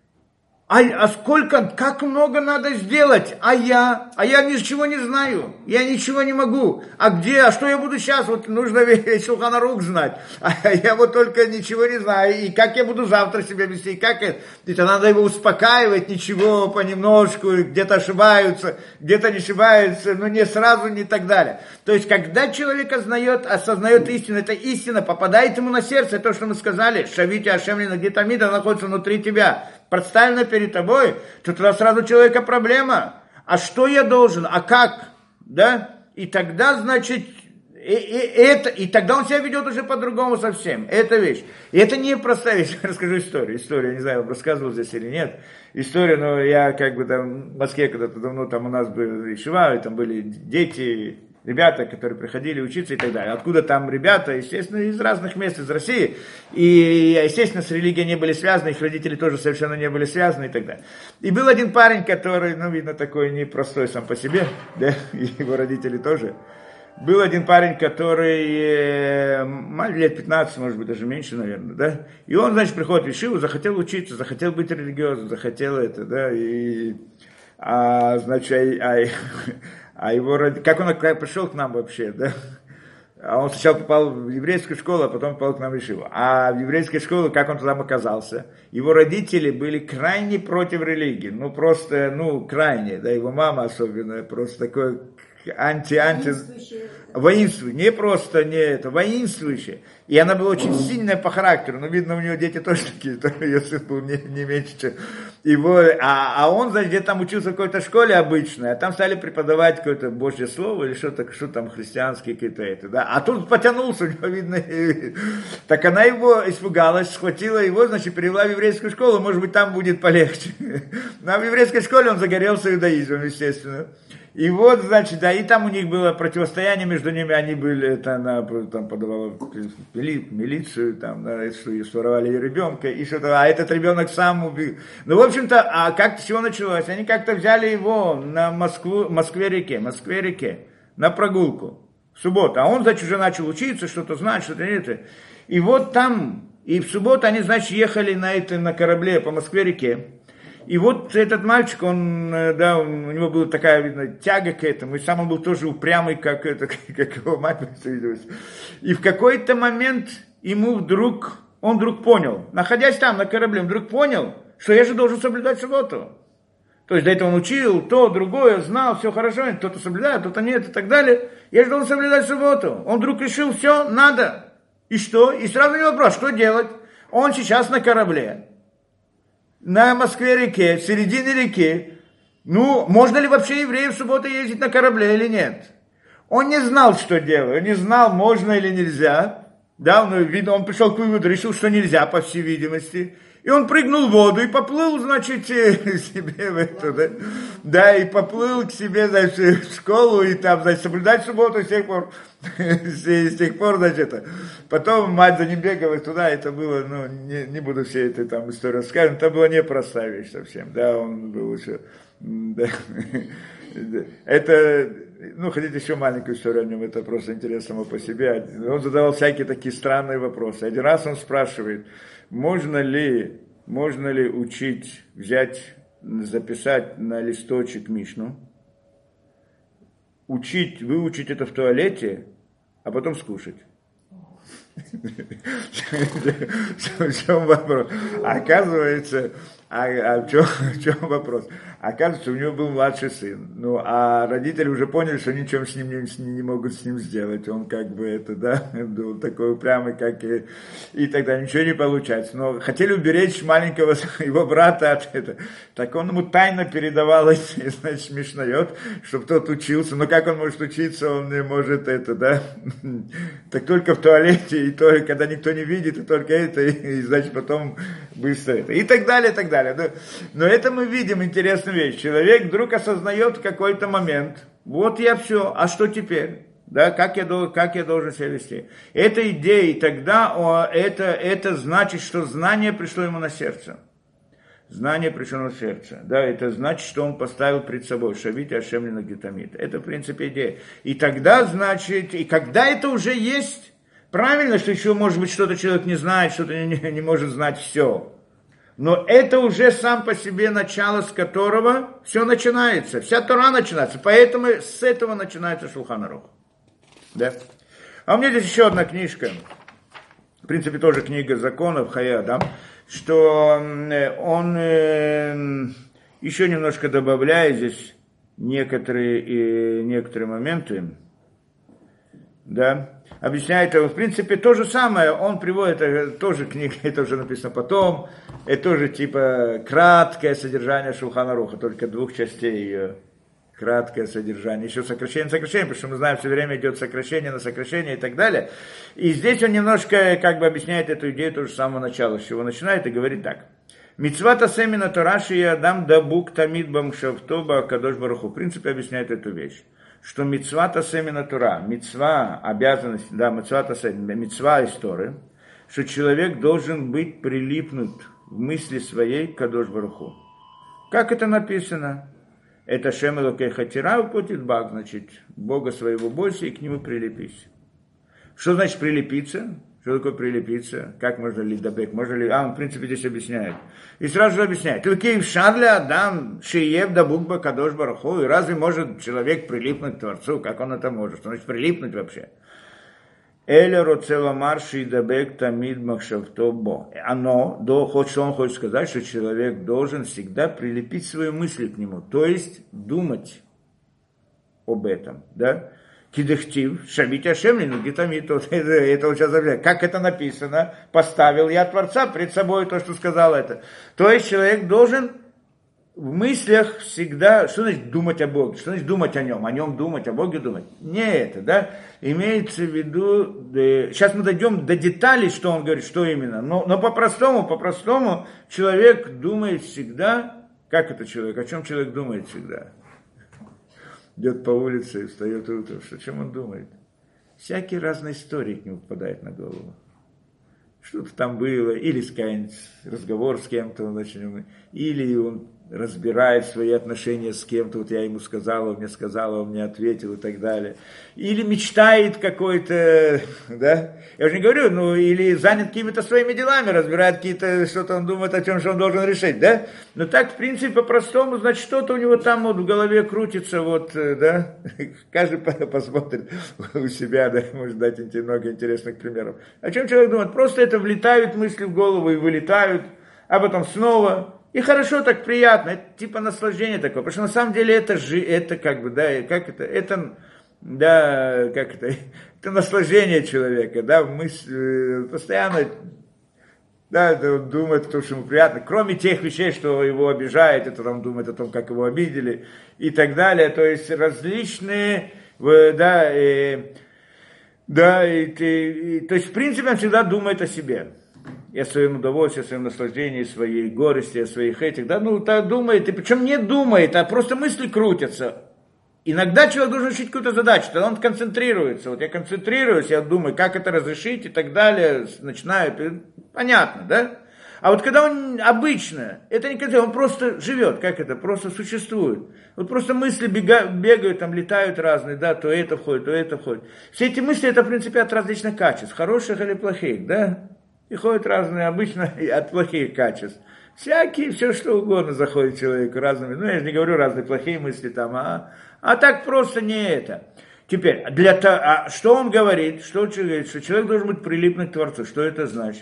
Как много надо сделать, а я ничего не знаю, я ничего не могу, а что я буду сейчас, нужно весь Шулхан Арух знать, а я только ничего не знаю, и как я буду завтра себя вести, это надо его успокаивать, ничего, понемножку, где-то ошибаются, где-то не ошибаются, но не сразу, не так далее. То есть, когда человек осознает истину, эта истина попадает ему на сердце, то, что мы сказали, «Шавите Ашем линагдитами», она находится внутри тебя, представлено перед тобой, то тогда сразу у человека проблема. А что я должен? А как? Да? И тогда, значит, и тогда он себя ведет уже по-другому совсем. Это вещь. И это не простая вещь. Расскажу историю. Историю, не знаю, рассказывал здесь или нет. История, но я там в Москве когда-то давно, там у нас были ишива, и там были дети, ребята, которые приходили учиться и так далее. Откуда там ребята, естественно, из разных мест, из России. И, естественно, с религией не были связаны, их родители тоже совершенно не были связаны и так далее. И был один парень, который, видно, такой непростой сам по себе, да, и его родители тоже. Был один парень, который лет 15, может быть, даже меньше, наверное, да? И он, значит, приходит в Ешиву, захотел учиться, захотел быть религиозным, захотел это, да? Значит, его как он пришел к нам вообще, да? А он сначала попал в еврейскую школу, а потом попал к нам в Ешиву. А в еврейской школе, как он там оказался? Его родители были крайне против религии. Ну, просто, крайне, да, его мама особенно, просто такой анти. Воинствующая, не просто не это, воинствующая. И она была очень сильная по характеру, но видно, у нее дети тоже такие, ее сын был не меньше, чем его. А он, значит, где-то там учился в какой-то школе обычной, а там стали преподавать какое-то Божье слово или что там христианские какие-то это, да. А тут потянулся, у него видно. Так она его испугалась, схватила его, значит, перевела в еврейскую школу, может быть, там будет полегче. Но в еврейской школе он загорелся иудаизмом, естественно. И вот, значит, да, и там у них было противостояние между ними, они были, она там подавала милицию, там, да, что воровали ребенка, и что-то, а этот ребенок сам убил. Ну, в общем-то, а как все началось? Они как-то взяли его на Москве-реке, на прогулку, в субботу, а он, значит, уже начал учиться, что-то знать, что-то это. И вот там, и в субботу они, значит, ехали на корабле по Москве-реке. И вот этот мальчик, он, да, у него была такая, видно, тяга к этому, и сам он был тоже упрямый, как его мать. И в какой-то момент он вдруг понял, находясь там на корабле, он вдруг понял, что я же должен соблюдать субботу. То есть до этого он учил, то, другое, знал, все хорошо, кто-то соблюдает, кто-то нет и так далее. Я же должен соблюдать субботу. Он вдруг решил, все, надо. И что? И сразу у него вопрос, что делать? Он сейчас на корабле. На Москве-реке, в середине реки. Можно ли вообще еврею в субботу ездить на корабле или нет? Он не знал, что делать, он не знал, можно или нельзя. Да, он пришел к выводу, решил, что нельзя, по всей видимости. И он прыгнул в воду и поплыл, значит, себе в это, да? Да, и поплыл к себе, значит, в школу, и там, значит, соблюдать субботу с тех пор, значит, это. Потом мать за ним бегала туда, это было, не буду все это там историю рассказывать, это была непростая вещь совсем, да, он был еще, да. Это, хотите еще маленькую историю о нем, это просто интересно само по себе. Он задавал всякие такие странные вопросы. Один раз он спрашивает, можно ли учить, записать на листочек Мишну, выучить это в туалете, а потом скушать. В чем вопрос? Оказывается, в чем вопрос? Оказывается, у него был младший сын. А родители уже поняли, что ничего с ним не могут с ним сделать. Он был такой упрямый, как и тогда ничего не получается. Но хотели уберечь маленького его брата от этого. Так он ему тайно передавал эти, значит, мишнайот, чтобы тот учился. Но как он может учиться, он не может это, да? Так только в туалете, и только когда никто не видит, и только это, и значит, потом быстро это. И так далее, и так далее. Но это мы видим интересную вещь. Человек вдруг осознает в какой-то момент, вот я все, а что теперь? Да, как я должен себя вести? Это идея, и тогда это значит, что знание пришло ему на сердце. Знание пришло на сердце. Да, это значит, что он поставил пред собой шавит Ашем ленагитамит. Это, в принципе, идея. И тогда, значит, и когда это уже есть, правильно, что еще, может быть, что-то человек не знает, что-то не может знать все. Но это уже сам по себе начало, с которого все начинается. Вся Тора начинается. Поэтому с этого начинается Шулхан Арух. Да? А у меня здесь еще одна книжка. В принципе, тоже книга законов Хая Адам. Что он еще немножко добавляет здесь некоторые моменты. Да? Объясняет его, в принципе, то же самое, он приводит, это тоже книга, это уже написано потом, это тоже типа краткое содержание Шулхан Аруха, только 2 частей ее, краткое содержание, еще сокращение, потому что мы знаем, все время идет сокращение на сокращение и так далее. И здесь он немножко объясняет эту идею тоже с самого начала, с чего начинает и говорит так. Мицват асемина Тораши и Адам дабук тамид бамшавтоба кадош баруху. В принципе, объясняет эту вещь. Что мицват асемина Тора, мицва, обязанность, да, мицва из Торы, что человек должен быть прилипнут в мысли своей к Кадош Баруху. Как это написано? Это Шем Элокейха Тирау путит Баг, значит, Бога своего бойся и к нему прилепись. Что значит прилепиться? Что такое прилепиться? Как можно лидабек? Можно ли... он, в принципе, здесь объясняет. И сразу же объясняет. Лукеев Шарля Адам Шиев да Букба Кадош Бараху. И разве может человек прилипнуть к Творцу? Как он это может? Что значит прилипнуть вообще? Эля Роцела Марши Дабек Тамид Махшавтобо. Оно, что он хочет сказать, что человек должен всегда прилепить свои мысли к нему. То есть думать об этом, да? Кидехтив, шамить ашемлину, гитамит, это вот сейчас объясняю. Как это написано? Поставил я Творца пред собой то, что сказал это. То есть человек должен в мыслях всегда, что значит думать о Боге, что значит думать о нем думать, о Боге думать. Не это, да? Имеется в виду, сейчас мы дойдем до деталей, что он говорит, что именно. Но по-простому человек думает всегда, как это человек, о чем человек думает всегда. Идет по улице и встает утром. О чем он думает? Всякие разные истории к нему попадают на голову. Что-то там было, или разговор с кем-то, или он разбирает свои отношения с кем-то, вот я ему сказала, он мне сказал, он мне ответил и так далее. Или мечтает какой-то, да, я уже не говорю, или занят какими-то своими делами, разбирает какие-то, что-то он думает о чем, что он должен решить, да. Но так, в принципе, по-простому, значит, что-то у него там вот в голове крутится, вот, да. Каждый посмотрит у себя, да, может дать много интересных примеров. О чем человек думает? Просто это влетают мысли в голову и вылетают, а потом снова. И хорошо, так приятно, это типа наслаждение такое, потому что на самом деле это как бы, да, это наслаждение человека, да, мысль, постоянно, да, думает о том, что ему приятно, кроме тех вещей, что его обижает, это там думает о том, как его обидели и так далее, то есть различные, то есть в принципе он всегда думает о себе. И о своем удовольствии, о своем наслаждении, своей горести, о своих этих, да, так думает, и причем не думает, а просто мысли крутятся. Иногда человек должен решить какую-то задачу, тогда он концентрируется. Вот я концентрируюсь, я думаю, как это разрешить и так далее, начинаю, понятно, да? А вот когда он обычно, это не концентрируется, он просто живет, как это, просто существует. Вот просто мысли бегают, там летают разные, да, то это входит, то это входит. Все эти мысли, это в принципе от различных качеств, хороших или плохих, да? И ходят разные, обычно от плохих качеств. Всякие, все что угодно заходит человеку разными. Я же не говорю разные плохие мысли там, а так просто не это. Теперь, что он говорит, что человек должен быть прилипнуть к Творцу. Что это значит?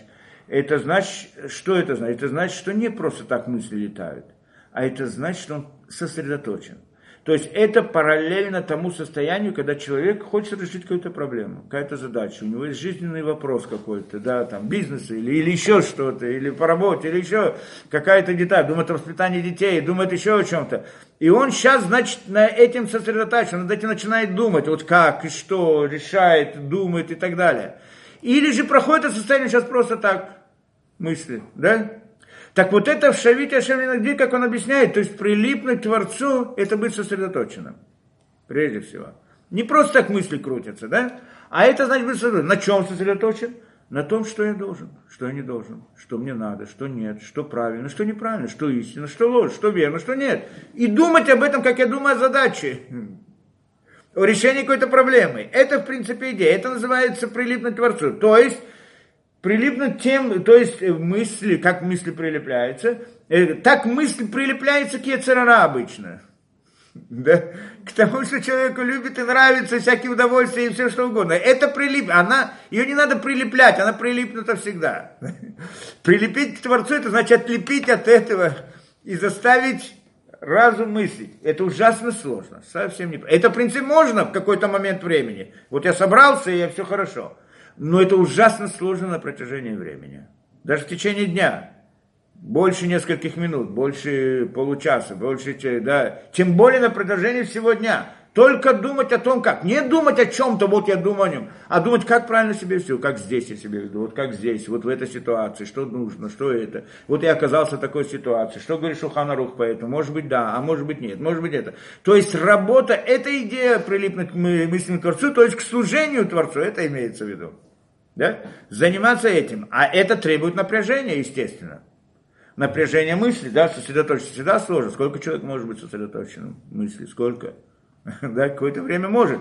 Что это значит? Это значит, что не просто так мысли летают, а это значит, что он сосредоточен. То есть это параллельно тому состоянию, когда человек хочет решить какую-то проблему, какая-то задача, у него есть жизненный вопрос какой-то, да, там, бизнес или еще что-то, или по работе, или еще какая-то деталь, думает о воспитании детей, думает еще о чем-то. И он сейчас, значит, на этим сосредотачивается, над этим начинает думать, вот как и что, решает, думает и так далее. Или же проходит это состояние сейчас просто так, мысли, да? Так вот это в Шавите Ашем, как он объясняет, то есть прилипнуть к Творцу, это быть сосредоточенным, прежде всего. Не просто так мысли крутятся, да? А это значит быть сосредоточенным. На чем сосредоточен? На том, что я должен, что я не должен, что мне надо, что нет, что правильно, что неправильно, что истина, что ложь, что верно, что нет. И думать об этом, как я думаю о задаче, о решении какой-то проблемы. Это, в принципе, идея. Это называется прилипнуть к Творцу. То есть, прилипнуть тем, то есть мысли, как мысли прилепляются, так мысль прилепляется к Йецер ара обычно. Да? К тому, что человеку любит и нравится всякие удовольствия и все что угодно. Это ее не надо прилеплять, она прилипнута всегда. Прилепить к Творцу, это значит отлепить от этого и заставить разум мыслить. Это ужасно сложно, совсем не. Это, в принципе, можно в какой-то момент времени. Вот я собрался, и все хорошо. Но это ужасно сложно на протяжении времени. Даже в течение дня. Больше нескольких минут, больше получаса, больше, да. Тем более на протяжении всего дня. Только думать о том, как. Не думать о чем-то, вот я думаю о нем, а думать, как правильно себя вести, как здесь я себя веду, вот как здесь, вот в этой ситуации, что нужно, что это. Вот я оказался в такой ситуации, что говорит Шулхан Арух по этому, может быть да, а может быть нет, может быть это. То есть работа, это идея прилипнуть к мыслям Творцу, то есть к служению Творцу, это имеется в виду. Да? Заниматься этим. А это требует напряжения, естественно. напряжение мысли, да, сосредоточиться всегда сложно. Сколько человек может быть сосредоточенным в мысли? Сколько? Да, какое-то время может.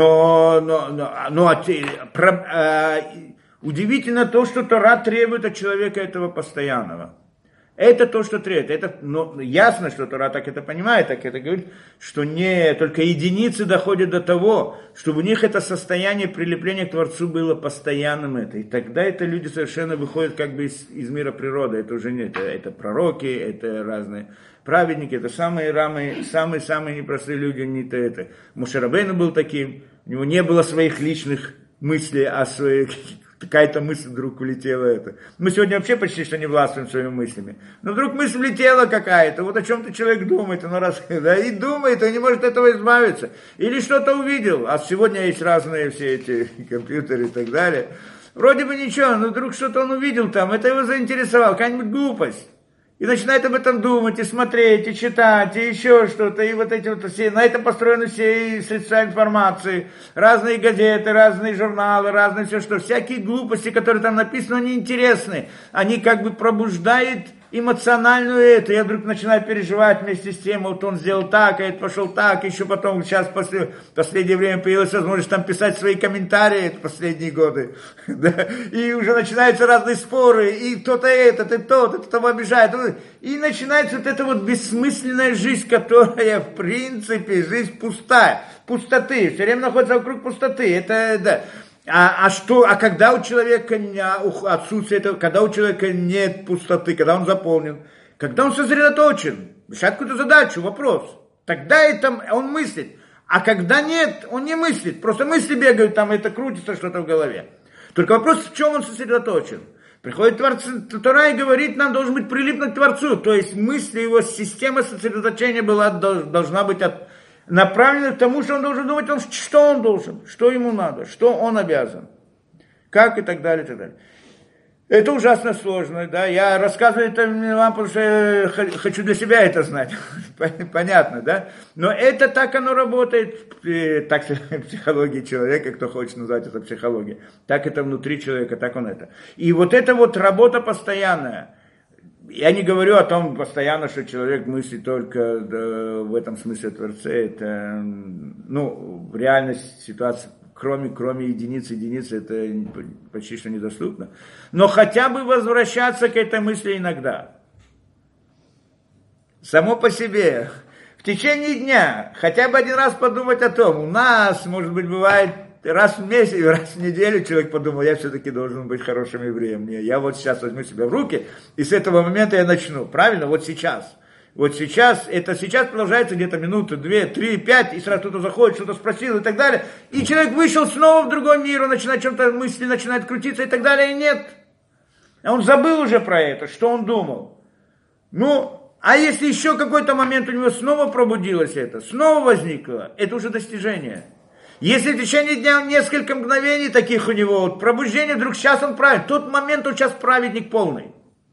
Удивительно то, что Тора требует от человека этого постоянного. Это то, что требует. Ясно, что Тора так это понимает, так это говорит, что не только единицы доходят до того, чтобы у них это состояние прилепления к Творцу было постоянным. И тогда это люди совершенно выходят как бы из мира природы. Это уже не это пророки, это разные праведники, это самые непростые люди. Моше Рабейну был таким, у него не было своих личных мыслей, а своих... Какая-то мысль вдруг улетела. Мы сегодня вообще почти что не властвуем своими мыслями. Но вдруг мысль улетела какая-то. Вот о чем-то человек думает. И думает, и не может от этого избавиться. Или что-то увидел. А сегодня есть разные все эти компьютеры и так далее. Вроде бы ничего, но вдруг что-то он увидел там. Это его заинтересовало. Какая-нибудь глупость. И начинает об этом думать, и смотреть, и читать, и еще что-то. И вот эти вот все, на этом построены все средства информации. Разные газеты, разные журналы, разные все что. Всякие глупости, которые там написаны, они интересны. Они как бы пробуждают эмоциональную это. Я вдруг начинаю переживать вместе с тем, вот он сделал так, а это пошел так. Еще потом, сейчас, последнее время появилась возможность там писать свои комментарии, это последние годы. Да? И уже начинаются разные споры, и кто-то этот, и тот, и того обижает. И начинается вот эта вот бессмысленная жизнь, которая, в принципе, жизнь пустая. Пустоты, все время находится вокруг пустоты. Это, да. А когда у человека отсутствие этого, когда у человека нет пустоты, когда он заполнен, когда он сосредоточен, решает какую-то задачу, вопрос, тогда это он мыслит. А когда нет, он не мыслит. Просто мысли бегают, там это крутится что-то в голове. Только вопрос, в чем он сосредоточен. Приходит Тора и говорит, нам должен быть прилипнуть к Творцу. То есть мысли его, система сосредоточения должна быть направлена к тому, что он должен думать, что он должен, что ему надо, что он обязан. Как и так далее, и так далее. Это ужасно сложно, да, я рассказываю это вам, потому что я хочу для себя это знать, понятно, да, но это так оно работает, так в психологии человека, кто хочет назвать это психологией, так это внутри человека, так он это. И вот эта вот работа постоянная, я не говорю о том постоянно, что человек мыслит только в этом смысле о Творце, это, в реальности ситуация, кроме единицы, это почти что недоступно. Но хотя бы возвращаться к этой мысли иногда. Само по себе. В течение дня хотя бы один раз подумать о том. У нас, может быть, бывает раз в месяц, раз в неделю человек подумал, я все-таки должен быть хорошим евреем. Я вот сейчас возьму себя в руки, и с этого момента я начну. Правильно? Вот сейчас. Вот сейчас, это сейчас продолжается где-то минуты, 2, 3, 5, и сразу кто-то заходит, что-то спросил и так далее. И человек вышел снова в другой мир, он начинает чем-то мысли, начинает крутиться и так далее, и нет. А он забыл уже про это, что он думал. А если еще какой-то момент у него снова пробудилось это, снова возникло, это уже достижение. Если в течение дня несколько мгновений таких у него, вот, пробуждение, вдруг сейчас он праведник, тот момент он сейчас праведник полный.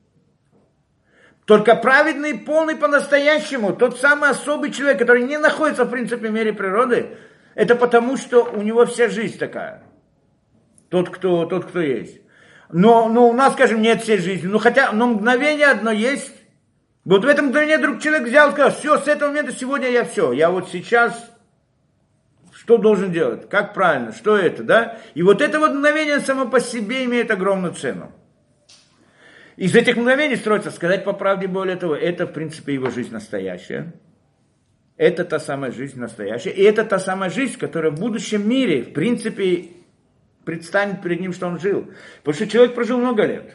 Только праведный, полный по-настоящему, тот самый особый человек, который не находится, в принципе, в мире природы, это потому, что у него вся жизнь такая. Тот, кто есть. Но у нас, скажем, нет всей жизни. Но мгновение одно есть. Вот в этом мгновении вдруг человек взял и сказал, все, с этого момента сегодня я все. Я вот сейчас, что должен делать? Как правильно? Что это, да? И вот это вот мгновение само по себе имеет огромную цену. Из этих мгновений строится, сказать по правде, более того, это, в принципе, его жизнь настоящая. Это та самая жизнь настоящая. И это та самая жизнь, которая в будущем мире, в принципе, предстанет перед ним, что он жил. Потому что человек прожил много лет.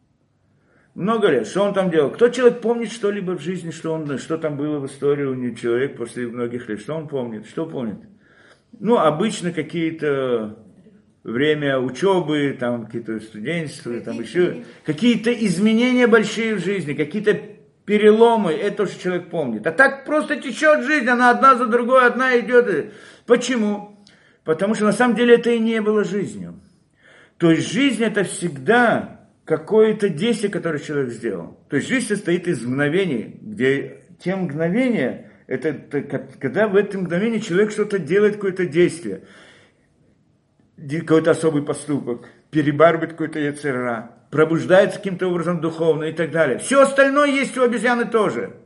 Много лет. Что он там делал? Кто человек помнит что-либо в жизни, что там было в истории у него человек после многих лет? Что он помнит? Что помнит? Обычно какие-то... время учебы, там какие-то студенчества, там еще какие-то изменения большие в жизни, какие-то переломы, это то, что человек помнит. А так просто течет жизнь, она одна за другой, одна идет. Почему? Потому что на самом деле это и не было жизнью. То есть жизнь это всегда какое-то действие, которое человек сделал. То есть жизнь состоит из мгновений, где те мгновения, это когда в этом мгновении человек что-то делает, какое-то действие. Какой-то особый поступок, перебарывает какой-то яцер ара, пробуждается каким-то образом духовно и так далее. Все остальное есть у обезьяны тоже.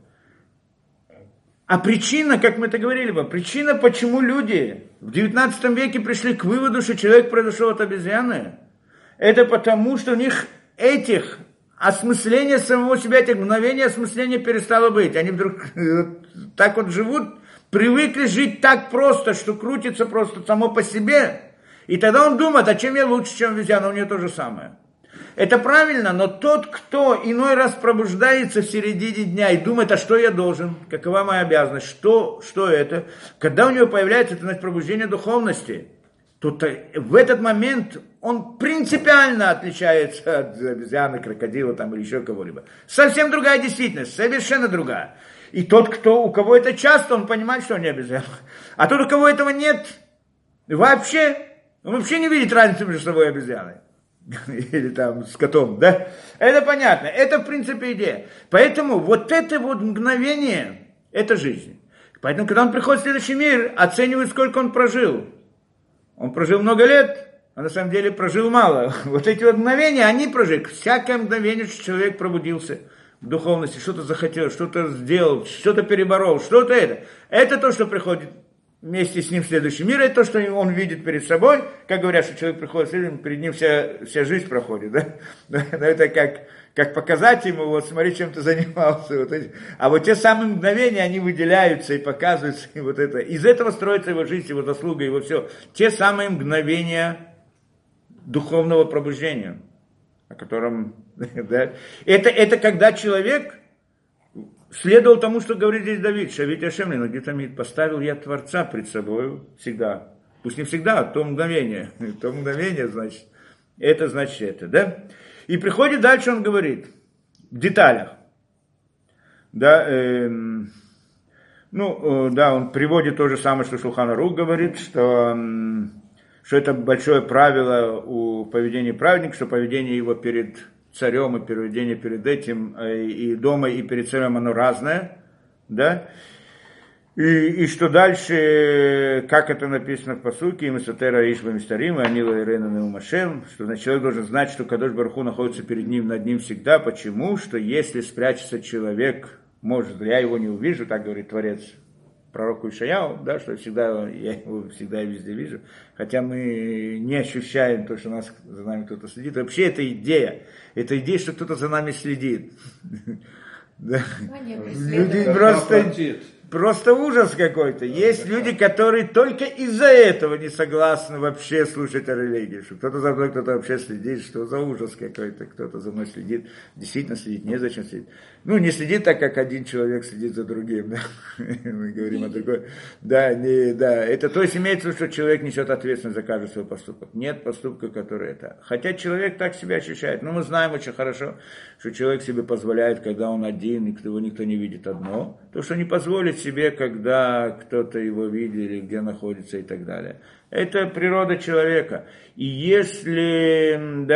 А причина, как мы это говорили, причина, почему люди в 19 веке пришли к выводу, что человек произошел от обезьяны, это потому, что у них этих осмысления самого себя, этих мгновений осмысления перестало быть. Они вдруг так вот живут, привыкли жить так просто, что крутится просто само по себе. И тогда он думает, а чем я лучше, чем обезьяна, у нее то же самое. Это правильно, но тот, кто иной раз пробуждается в середине дня и думает, а что я должен, какова моя обязанность, что это, когда у него появляется это, значит, пробуждение духовности, то в этот момент он принципиально отличается от обезьяны, крокодила там, или еще кого-либо. Совсем другая действительность, совершенно другая. И тот, у кого это часто, он понимает, что он не обезьяна. А тот, у кого этого нет, он вообще не видит разницы между собой и обезьяной. Или там с котом, да? Это понятно, это в принципе идея. Поэтому вот это вот мгновение, это жизнь. Поэтому, когда он приходит в следующий мир, оценивает, сколько он прожил. Он прожил много лет, а на самом деле прожил мало. Вот эти вот мгновения, они прожили. Всякое мгновение, что человек пробудился в духовности, что-то захотел, что-то сделал, что-то переборол, что-то это. Это то, что приходит вместе с ним в следующий мир, это то, что он видит перед собой. Как говорят, что человек приходит в следующий мир, перед ним вся жизнь проходит. Да? Но это как показать ему, вот смотри, чем ты занимался. Вот эти. А вот те самые мгновения, они выделяются и показываются. И вот это. Из этого строится его жизнь, его заслуга, его все. Те самые мгновения духовного пробуждения, о котором... Да? Это когда человек... Следовал тому, что говорит здесь Давид, Шавит Ашем Леногитамид, поставил я Творца пред собой всегда. Пусть не всегда, а то мгновение. То мгновение, значит, это, да? И приходит дальше, он говорит, в деталях. Да, он приводит то же самое, что Шулхан Арух говорит, что это большое правило у поведения праведника, что поведение его перед царем и поведение перед этим, и дома, и перед царем оно разное, да, и что дальше, как это написано в пасуке, и Месатера Ишба Мистарим, и Анила Ирена Неумашем, что значит, человек должен знать, что Кадош Барух Ху находится перед ним, над ним всегда, почему, что если спрячется человек, может, я его не увижу, так говорит Творец пророку Ишаяу, да, что я его всегда и везде вижу, хотя мы не ощущаем то, что за нами кто-то следит. Вообще это идея, что кто-то за нами следит. Люди просто ужас какой-то. Есть люди, которые только из-за этого не согласны вообще слушать о религии. Что кто-то за мной, кто-то вообще следит, что за ужас какой-то, кто-то за мной следит. Действительно следит, незачем следить. Не следит так, как один человек следит за другим. Да? Мы говорим о другой. Да. Это то есть имеется в виду, что человек несет ответственность за каждый свой поступок. Нет поступка, который это. Хотя человек так себя ощущает. Но мы знаем очень хорошо, что человек себе позволяет, когда он один, и его никто не видит одно. То, что не позволит себе, когда кто-то его видит, или где находится и так далее. Это природа человека. И если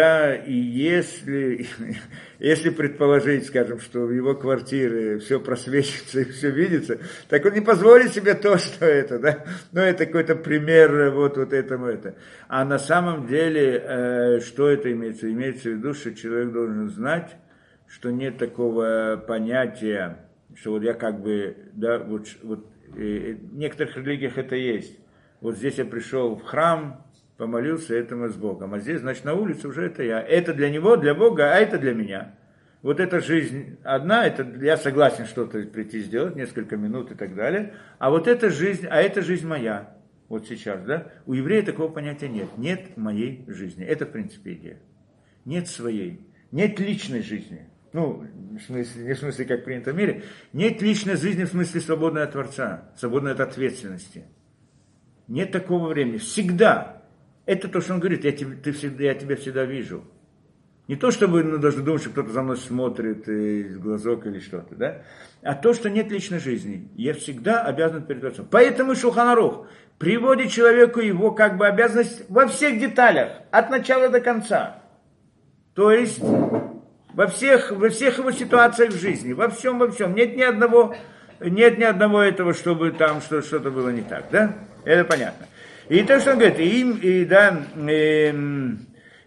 предположить, скажем, что в его квартире все просвечивается и все видится, так он не позволит себе то, что это, да. Это какой-то пример вот этому это. А на самом деле, что это имеется? Имеется в виду, что человек должен знать, что нет такого понятия, что вот я как бы, да, в некоторых религиях это есть. Вот здесь я пришел в храм, помолился, это мы с Богом. А здесь, значит, на улице уже это я. Это для него, для Бога, а это для меня. Вот эта жизнь одна, это я согласен что-то прийти сделать, несколько минут и так далее. А вот эта жизнь, это жизнь моя. Вот сейчас, да? У еврея такого понятия нет. Нет моей жизни. Это, в принципе, идея. Нет своей. Нет личной жизни. Не в смысле, как принято в мире. Нет личной жизни в смысле свободной от Творца, свободной от ответственности. Нет такого времени. Всегда. Это то, что он говорит, я тебя всегда вижу. Не то, чтобы должны думать, что кто-то за мной смотрит из глазок или что-то, да? А то, что нет личной жизни. Я всегда обязан перед Творцом. Поэтому Шулхан Арух приводит человеку его как бы обязанность во всех деталях, от начала до конца. То есть во всех его ситуациях в жизни, во всем. Нет ни одного этого, чтобы там что-то было не так, да? Это понятно. И то, что он говорит,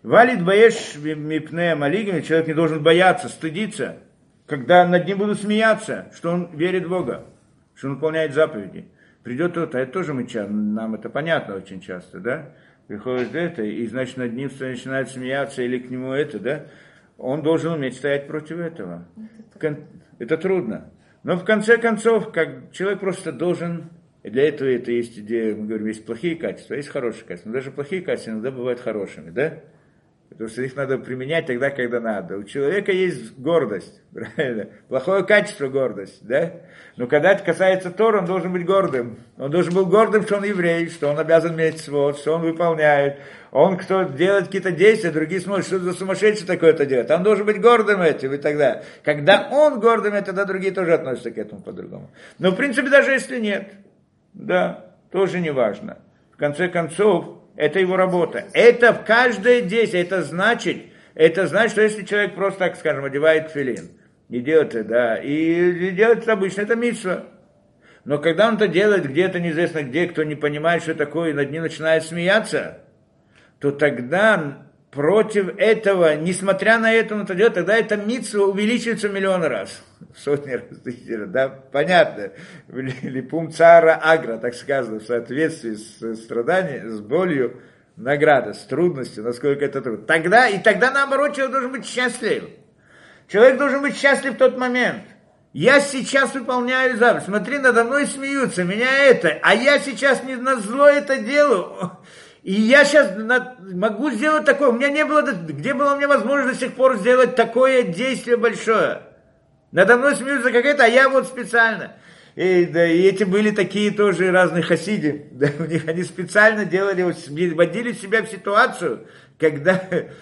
Валит баеш мипне малигами, человек не должен бояться, стыдиться, когда над ним будут смеяться, что он верит в Бога, что он выполняет заповеди. Придет кто-то, это тоже нам это понятно очень часто, да? Приходит это, и значит над ним начинают смеяться, или к нему это, да? Он должен уметь стоять против этого. Это трудно. Но в конце концов, как человек просто должен, и для этого это есть идея, мы говорим, есть плохие качества, есть хорошие качества, но даже плохие качества иногда бывают хорошими, да? Потому что их надо применять тогда, когда надо. У человека есть гордость, правильно? Плохое качество гордость, да? Но когда это касается Торы, он должен быть гордым. Он должен быть гордым, что он еврей, что он обязан мицвот, что он выполняет. Он, кто делает какие-то действия, другие смотрят, что за сумасшедший такое-то делает. Он должен быть гордым этим и так далее. Когда он гордым, тогда другие тоже относятся к этому по-другому. Но в принципе, даже если нет, да, тоже не важно. В конце концов, это его работа. Это в каждое действие. Это значит, что если человек просто, так скажем, одевает тфилин, и делает это, да, и делает это обычно, это мицва. Но когда он это делает где-то неизвестно где, кто не понимает, что такое, и над ним начинает смеяться, то тогда против этого, несмотря на это, он это делает, тогда эта мицва увеличивается в миллион раз. Сотни раз, тысячи раз, да, понятно. Липум цара агра, так сказано, в соответствии с страданием, с болью, награда, с трудностью, насколько это трудно. Тогда наоборот, человек должен быть счастлив. Человек должен быть счастлив в тот момент. Я сейчас выполняю заповедь. Смотри, надо мной смеются, меня это. А я сейчас не на зло это делаю. И я сейчас могу сделать такое. У меня не было, где была у меня возможность до сих пор сделать такое действие большое. Надо мной смеются как это, а я вот специально. И эти были такие тоже разные хасиди. Да, у них они специально делали, вводили себя в ситуацию, когда,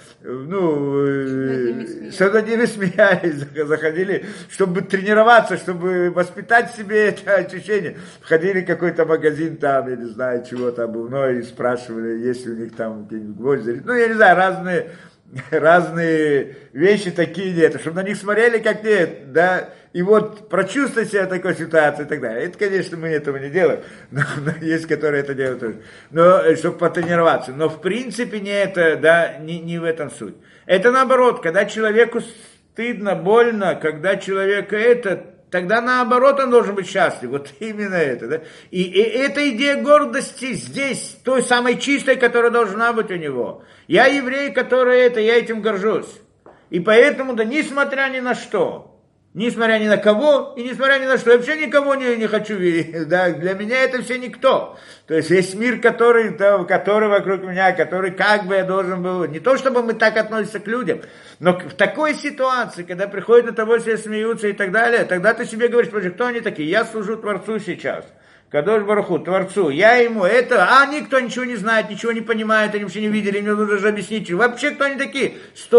чтобы над ними смеялись, заходили, чтобы тренироваться, чтобы воспитать в себе это ощущение. Входили в какой-то магазин там, я не знаю, чего там обувной, и спрашивали, есть ли у них там какие-нибудь гвозди. Я не знаю, разные вещи такие нет, чтобы на них смотрели как нет, да, и вот прочувствовать себя в такой ситуации и так далее. Это, конечно, мы этого не делаем, но есть, которые это делают тоже. Но, чтобы потренироваться. Но, в принципе, не это, да, не в этом суть. Это наоборот, когда человеку стыдно, больно, когда человека тогда наоборот он должен быть счастлив. Вот именно это, да. И эта идея гордости здесь, той самой чистой, которая должна быть у него. Я еврей, который я этим горжусь. И поэтому, да, несмотря ни на что, несмотря ни на кого и несмотря ни на что, я вообще никого не хочу видеть, да, для меня это все никто. То есть весь мир, который вокруг меня, который как бы я должен был, не то чтобы мы так относимся к людям, но в такой ситуации, когда приходят на того, все смеются и так далее, тогда ты себе говоришь, кто они такие? Я служу Творцу сейчас. Кадош Баруху, Творцу, я ему никто ничего не знает, ничего не понимает, они вообще не видели, мне нужно же объяснить, вообще кто они такие?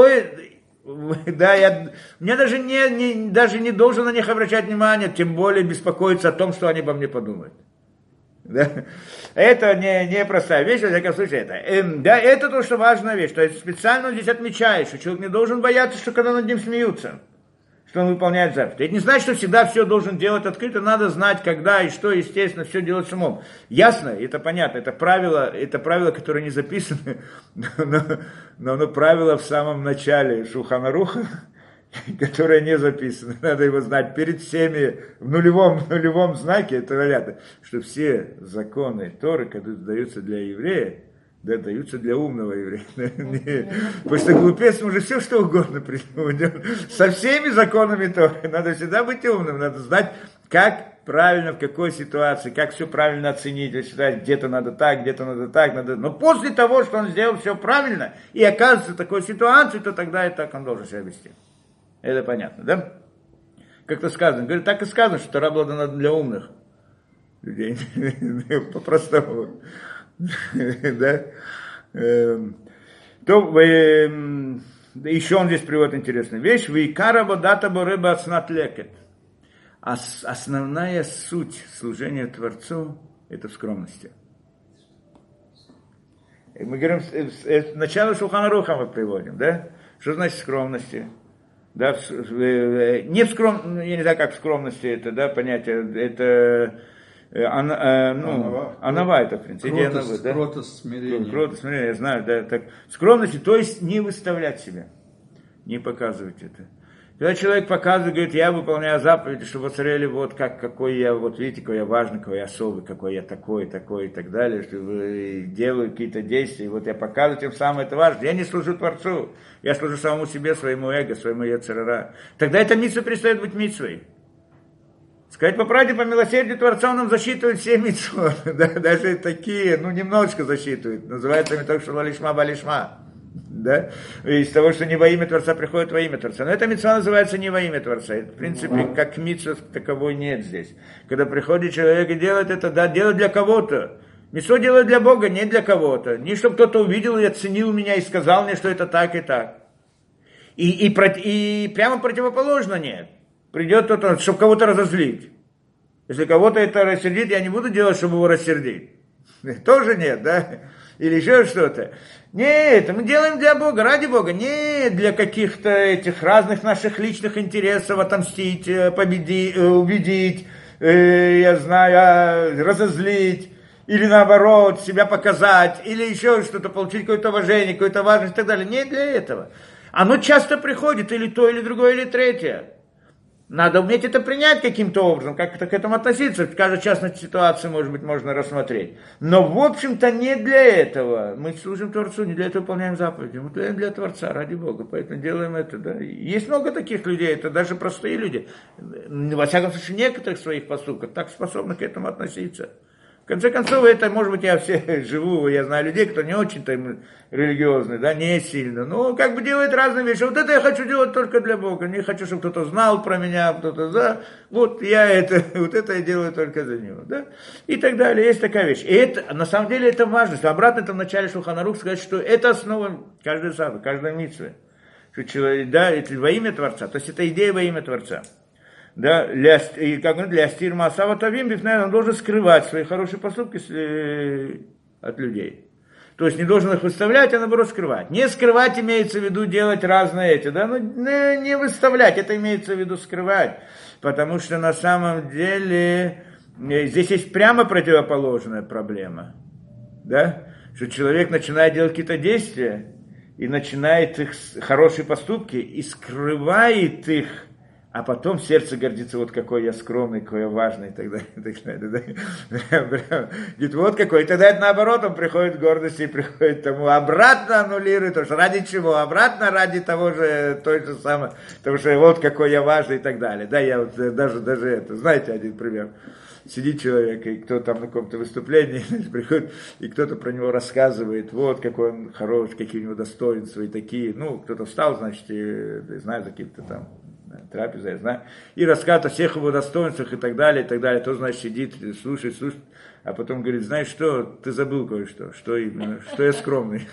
Да, мне даже не должен на них обращать внимание, тем более беспокоиться о том, что они обо мне подумают. Да? Это не простая вещь, во всяком случае, это то, что важная вещь, то есть специально здесь отмечает, что человек не должен бояться, что когда над ним смеются, что он выполняет заповедь. Это не значит, что всегда все должен делать открыто, надо знать, когда и что, естественно, все делать с умом. Ясно, это понятно, это правила, которые не записаны, но правило в самом начале Шулхан Аруха, которое не записано, надо его знать перед всеми, в нулевом знаке, это понятно, что все законы Торы, когда даются для еврея, да, даются для умного еврея. Потому что глупец может все что угодно придумать. Со всеми законами Торы надо всегда быть умным, надо знать, как правильно, в какой ситуации, как все правильно оценить, считать, где-то надо так, где-то надо так, Но после того, что он сделал все правильно, и оказывается в такой ситуации, то тогда и так он должен себя вести. Это понятно, да? Как-то сказано, говорит, так и сказано, что Тора была дана для умных людей. По-простому. Да? Еще он здесь приводит интересную вещь. Основная суть служения Творцу – это в скромности. Мы говорим, начало Шулхан Аруха мы приводим, да? Что значит скромности? Да, не в скромности, я не знаю, как в скромности это, да, понятие, это Анава это, в принципе, идея анавы, да? Кротость, смирение. Кротость, смирение, я знаю, да, так. Скромность, то есть не выставлять себя, не показывать это. Когда человек показывает, говорит, я выполняю заповеди, чтобы смотрели, вот как, какой я, вот видите, какой я важный, какой я особый, какой я такой и так далее, что делаю какие-то действия, и вот я показываю, тем самым это важно. Я не служу Творцу, я служу самому себе, своему эго, своему яцерара. Тогда эта митцва перестает быть митцвой. Сказать по правде, по милосердию Творца, он нам засчитывает все митцвы, да, даже такие, немножечко засчитывает, называется митцва шала лишма балишма. Да? Из того, что не во имя Творца приходит во имя Творца. Но эта митцва называется не во имя Творца. Это, в принципе, как митцва таковой нет здесь. Когда приходит человек и делает это, да, делает для кого-то. Митцву делает для Бога, не для кого-то. Не чтобы кто-то увидел и оценил меня и сказал мне, что это так и так. И прямо противоположно нет. Придет кто-то, чтобы кого-то разозлить. Если кого-то это рассердит, я не буду делать, чтобы его рассердить. Тоже нет, да? Или еще что-то. Нет, мы делаем для Бога, ради Бога, не для каких-то этих разных наших личных интересов, отомстить, убедить, я знаю, разозлить, или наоборот, себя показать, или еще что-то, получить какое-то уважение, какую-то важность и так далее. Не для этого. Оно часто приходит, или то, или другое, или третье. Надо уметь это принять каким-то образом, как-то к этому относиться. В каждой частной ситуации, может быть, можно рассмотреть. Но, в общем-то, не для этого. Мы служим Творцу, не для этого выполняем заповеди. Мы делаем для Творца, ради Бога. Поэтому делаем это. Да. Есть много таких людей, это даже простые люди. Во всяком случае, некоторых своих поступках так способны к этому относиться. В конце концов, это, может быть, я все живу, я знаю людей, кто не очень-то религиозный, да, не сильно, но как бы делает разные вещи. Вот это я хочу делать только для Бога, не хочу, чтобы кто-то знал про меня, кто-то, да, вот я это, вот это я делаю только за него, да, и так далее. Есть такая вещь. И это, на самом деле, это важно. Обратно это в начале Шулхан Арух сказать, что это основа каждой заповеди, каждой мицвы. Что человек, да, это во имя Творца, то есть это идея во имя Творца. Да, и как говорят, для Астир Маасава Тавим, он должен скрывать свои хорошие поступки от людей. То есть не должен их выставлять, а наоборот скрывать. Не скрывать имеется в виду делать разные эти, да, но не выставлять, это имеется в виду скрывать. Потому что на самом деле здесь есть прямо противоположная проблема. Да? Что человек начинает делать какие-то действия и начинает их хорошие поступки и скрывает их. А потом сердце гордится, вот какой я скромный, какой я важный, и так далее, и так далее. Говорит, вот какой. И тогда это наоборот, он приходит к гордости и приходит к тому, обратно аннулирует, потому что ради чего? Обратно ради того же, той же самой, потому что вот какой я важный и так далее. Да, я вот даже это, знаете, один пример. Сидит человек, и кто там на каком-то выступлении приходит, и кто-то про него рассказывает, вот какой он хороший, какие у него достоинства и такие. Кто-то встал, значит, и, знаю, за каким-то там трапеза, я знаю, и рассказывает о всех его достоинствах и так далее, и так далее. То, значит, сидит, слушает, а потом говорит, знаешь что, ты забыл кое-что, что именно, что я скромный.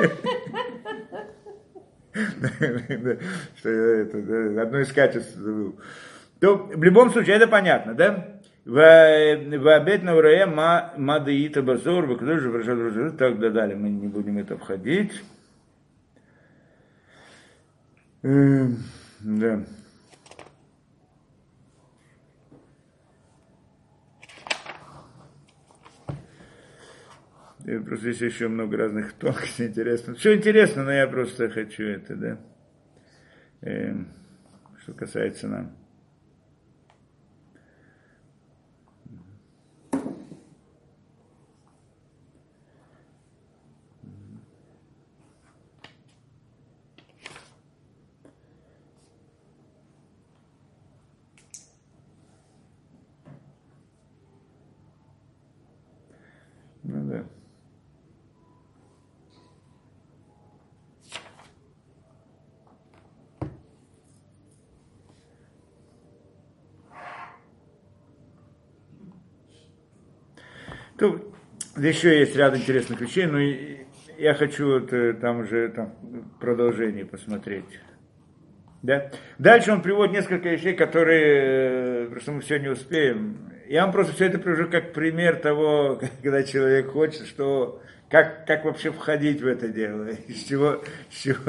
Что я одно из качеств забыл. То, в любом случае, это понятно, да? В обед на урае мадаита базор, в же выражал, так далее, мы не будем это входить. Да. Просто здесь еще много разных тонкостей интересных. Все интересно, но я просто хочу это, да. Что касается нам. Ну да. Тут еще есть ряд интересных вещей, но я хочу там уже продолжение посмотреть. Да? Дальше он приводит несколько вещей, которые просто мы все не успеем. Я вам просто все это привожу как пример того, когда человек хочет, что как вообще входить в это дело, с чего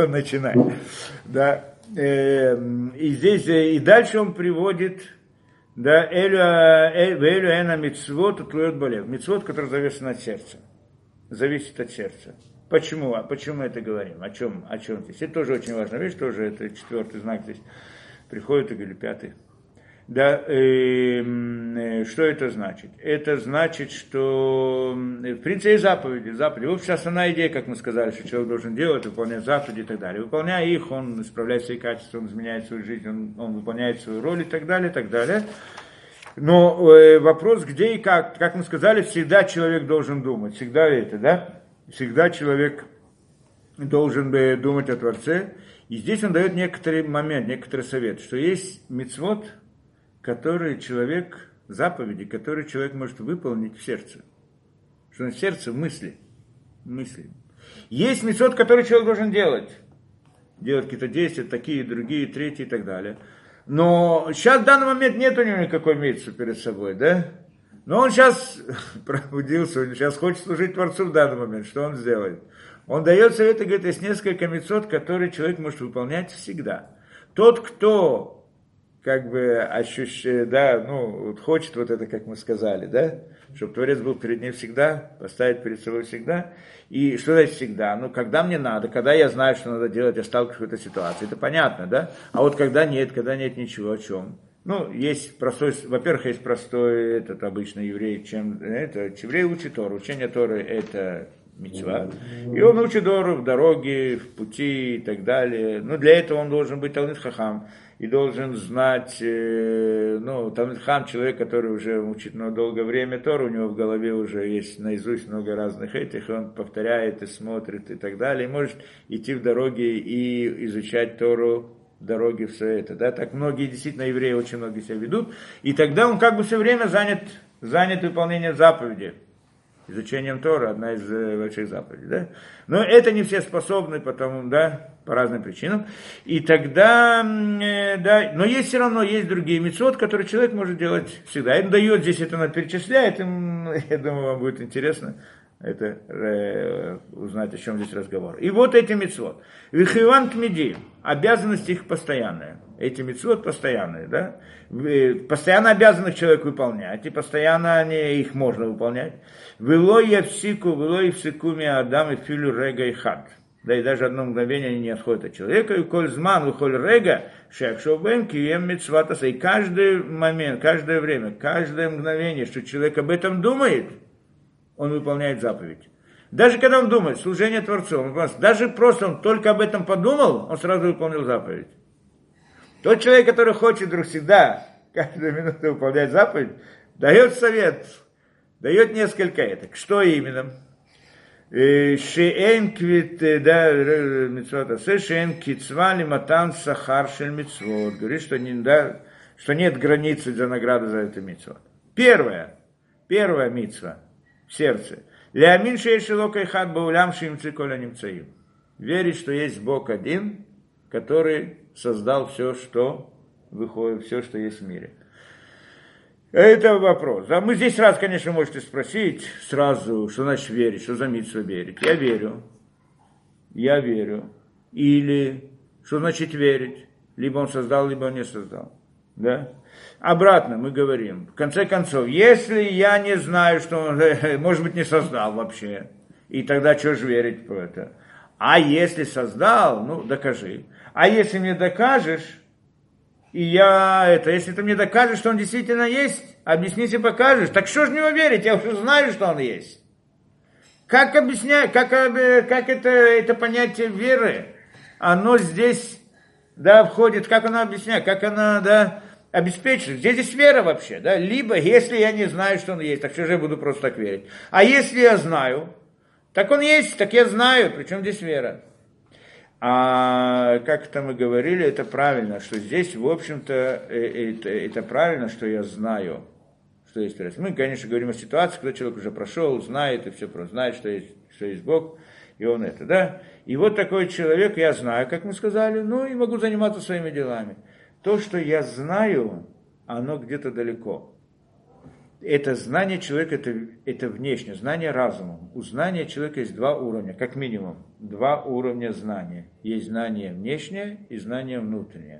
начинать. Да? И здесь, и дальше он приводит Да, элю эна мицвот утлует болев. Мицвот, который завешен от сердца. Зависит от сердца. Почему? А почему мы это говорим? О чем здесь? Это тоже очень важная вещь, тоже это четвертый знак здесь приходит, или пятый. Да, что это значит? Это значит, что в принципе есть заповеди. В общем, основная идея, как мы сказали, что человек должен делать, выполнять заповеди и так далее. Выполняя их, он исправляет свои качества, он изменяет свою жизнь, он выполняет свою роль и так далее, и так далее. Но вопрос, где и как мы сказали, всегда человек должен думать, всегда это, да? Всегда человек должен думать о Творце. И здесь он дает некоторый момент, некоторый совет, что есть мицвот, заповеди, которые человек может выполнить в сердце. Что на сердце мысли. Есть мицвот, который человек должен делать. Делать какие-то действия, такие, другие, третьи и так далее. Но сейчас в данный момент нет у него никакой мицвы перед собой, да? Но он сейчас пробудился, он сейчас хочет служить Творцу в данный момент. Что он сделает? Он дает совет и говорит, есть несколько мицвот, которые человек может выполнять всегда. Тот, кто ощущает, да, хочет вот это, как мы сказали, да, чтобы Творец был перед ним всегда, поставить перед собой всегда. И что значит всегда? когда мне надо, когда я знаю, что надо делать, я сталкиваюсь с какой-то ситуацией, это понятно, да? А вот когда нет ничего, о чем? Есть простой, во-первых, есть простой, этот обычно еврей, еврей учит Тору, учение Торы это мицва, и он учит Тору в дороге, в пути и так далее. Для этого он должен быть талмид хахам, и должен знать, талмид хахам, человек, который уже учит долгое время Тору, у него в голове уже есть наизусть много разных этих, и он повторяет и смотрит и так далее, и может идти в дороге и изучать Тору в дороге, все это, да, так многие, действительно, евреи очень многие себя ведут, и тогда он все время занят выполнением заповедей. Изучением Тора, одна из больших заповедей, да? Но это не все способны, потому, да, по разным причинам. И тогда, да, но есть все равно, есть другие мицвот, которые человек может делать всегда. Он дает здесь, это он перечисляет, я думаю, вам будет интересно это узнать, о чем здесь разговор. И вот эти мицвот. Вихиван кмеди, обязанность их постоянная. Эти мицвот постоянные, да? Постоянно обязанных человек выполнять, и постоянно их можно выполнять. Вело явсику адам и филю рега и хад. Да и даже одно мгновение они не отходят от человека. И коль зман, выхоль рега, шекшобен, кием мицватаса. И каждый момент, каждое время, каждое мгновение, что человек об этом думает, он выполняет заповедь. Даже когда он думает, служение Творцу, даже просто он только об этом подумал, он сразу выполнил заповедь. Тот человек, который хочет вдруг всегда, каждую минуту выполнять заповедь, дает совет, дает несколько этих. Что именно? Шеэн кицва лиматан сахар шель мицвот. Говорит, что нет границы для награды за это мицвот. Первая мицва в сердце. Леамин шеешелокай хад баулям шимцы коля немцаим. Верить, что есть Бог один, который создал все, что выходит, все, что есть в мире. Это вопрос. А мы здесь сразу, конечно, можете спросить, что значит верить, что за митцва верить. Я верю. Или, что значит верить? Либо он создал, либо он не создал. Да? Обратно мы говорим. В конце концов, если я не знаю, что он, может быть, не создал вообще, и тогда что же верить в это? А если создал, докажи. А если мне докажешь, если ты мне докажешь, что он действительно есть, объясните, покажешь, так что же в него верить? Я уже знаю, что он есть. Как объяснять, как это понятие веры, оно здесь, да, входит, как оно объясняет, как оно, да, обеспечивает. Здесь вера вообще, да, либо, если я не знаю, что он есть, так что же я буду просто так верить? А если я знаю, так он есть, так я знаю, причем здесь вера. А как это мы говорили, это правильно, что здесь, в общем-то, это правильно, что я знаю, что есть Творец. Мы, конечно, говорим о ситуации, когда человек уже прошел, знает и все просто, знает, что есть Бог, и он это, да. И вот такой человек, я знаю, как мы сказали, и могу заниматься своими делами. То, что я знаю, оно где-то далеко. Это знание человека, это внешнее, знание разумом. У знания человека есть два уровня, как минимум. Два уровня знания. Есть знание внешнее и знание внутреннее.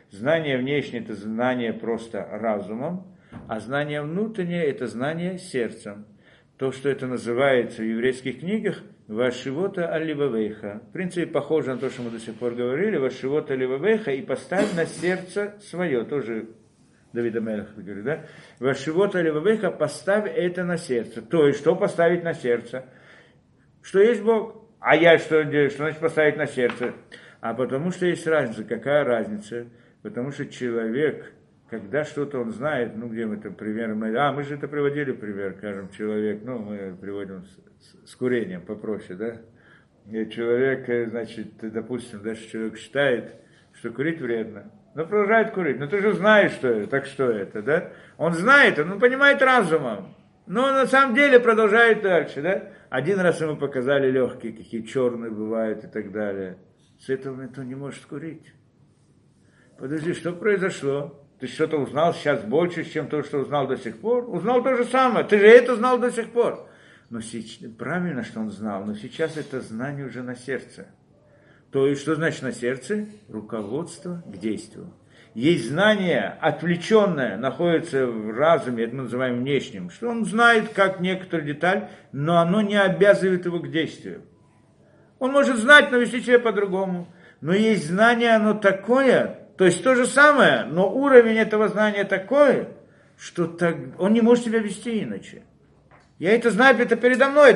Знание внешнее – это знание просто разумом, а знание внутреннее – это знание сердцем. То, что это называется в еврейских книгах «Вашивота аль-ливавейха». В принципе, похоже на то, что мы до сих пор говорили, «Вашивота аль-ливавейха» и поставь на сердце свое. Тоже Давид Амелех говорит, да? «Вашивота аль-ливавейха» поставь это на сердце. То есть, что поставить на сердце? Что есть Бог. А я что значит поставить на сердце? А потому что есть разница. Какая разница? Потому что человек, когда что-то он знает, где мы там пример, мы же это приводили пример, скажем, человек, мы приводим с курением попроще, да? И человек, значит, допустим, даже человек считает, что курить вредно, но продолжает курить. Но ты же знаешь, что это, так что это, да? Он знает, он понимает разумом, но на самом деле продолжает дальше, да? Один раз ему показали легкие, какие черные бывают и так далее. С этого никто не может курить. Подожди, что произошло? Ты что-то узнал сейчас больше, чем то, что узнал до сих пор? Узнал то же самое. Ты же это знал до сих пор. Но сейчас, правильно, что он знал, но сейчас это знание уже на сердце. То есть, что значит на сердце? Руководство к действию. Есть знание отвлеченное, находится в разуме, это мы называем внешним, что он знает как некоторую деталь, но оно не обязывает его к действию. Он может знать, но вести себя по-другому. Но есть знание, оно такое, то есть то же самое, но уровень этого знания такой, что он не может себя вести иначе. Я это знаю, это передо мной,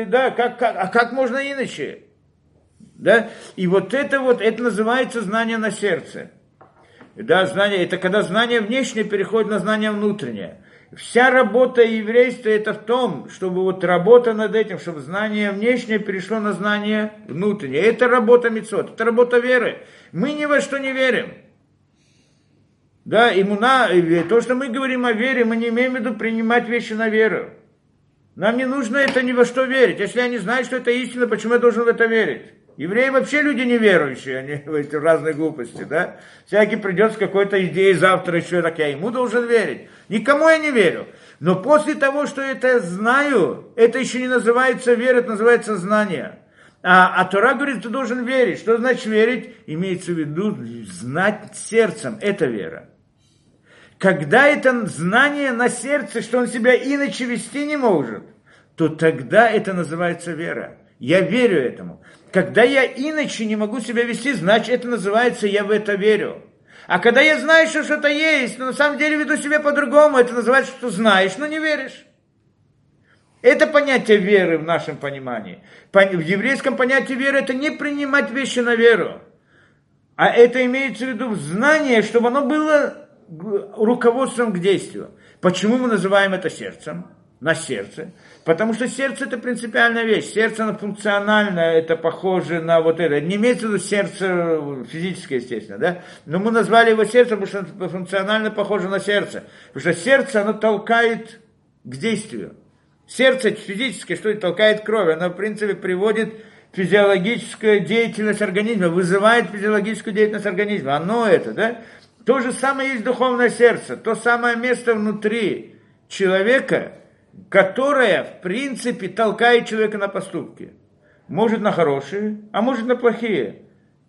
как можно иначе? Да? И это называется знание на сердце. Да, знание, это когда знание внешнее переходит на знание внутреннее. Вся работа еврейства это в том, чтобы работа над этим, чтобы знание внешнее перешло на знание внутреннее. Это работа мицвот, это работа веры. Мы ни во что не верим. Да, то, что мы говорим о вере, мы не имеем в виду принимать вещи на веру. Нам не нужно это ни во что верить. Если я не знаю, что это истина, почему я должен в это верить? Евреи вообще люди неверующие, они в эти разные глупости, да? Всякий придет с какой-то идеей завтра еще, так я ему должен верить. Никому я не верю. Но после того, что это знаю, это еще не называется вера, это называется знание. А Тора говорит, ты должен верить. Что значит верить? Имеется в виду знать сердцем, это вера. Когда это знание на сердце, что он себя иначе вести не может, то тогда это называется вера. Я верю этому. Когда я иначе не могу себя вести, значит, это называется «я в это верю». А когда я знаю, что что-то есть, но на самом деле веду себя по-другому, это называется, что знаешь, но не веришь. Это понятие веры в нашем понимании. В еврейском понятии веры это не принимать вещи на веру. А это имеется в виду знание, чтобы оно было руководством к действию. Почему мы называем это сердцем? На сердце. Потому что сердце это принципиальная вещь. Сердце оно функциональное, это похоже на это. Не имеется в виду сердце физическое, естественно, да? Но мы назвали его сердцем, потому что оно функционально похоже на сердце. Потому что сердце оно толкает к действию. Сердце физическое, что это толкает кровь, оно в принципе приводит физиологическую деятельность организма, вызывает физиологическую деятельность организма. Оно это, да? То же самое есть духовное сердце, то самое место внутри человека, которое, в принципе, толкает человека на поступки. Может на хорошие, а может на плохие.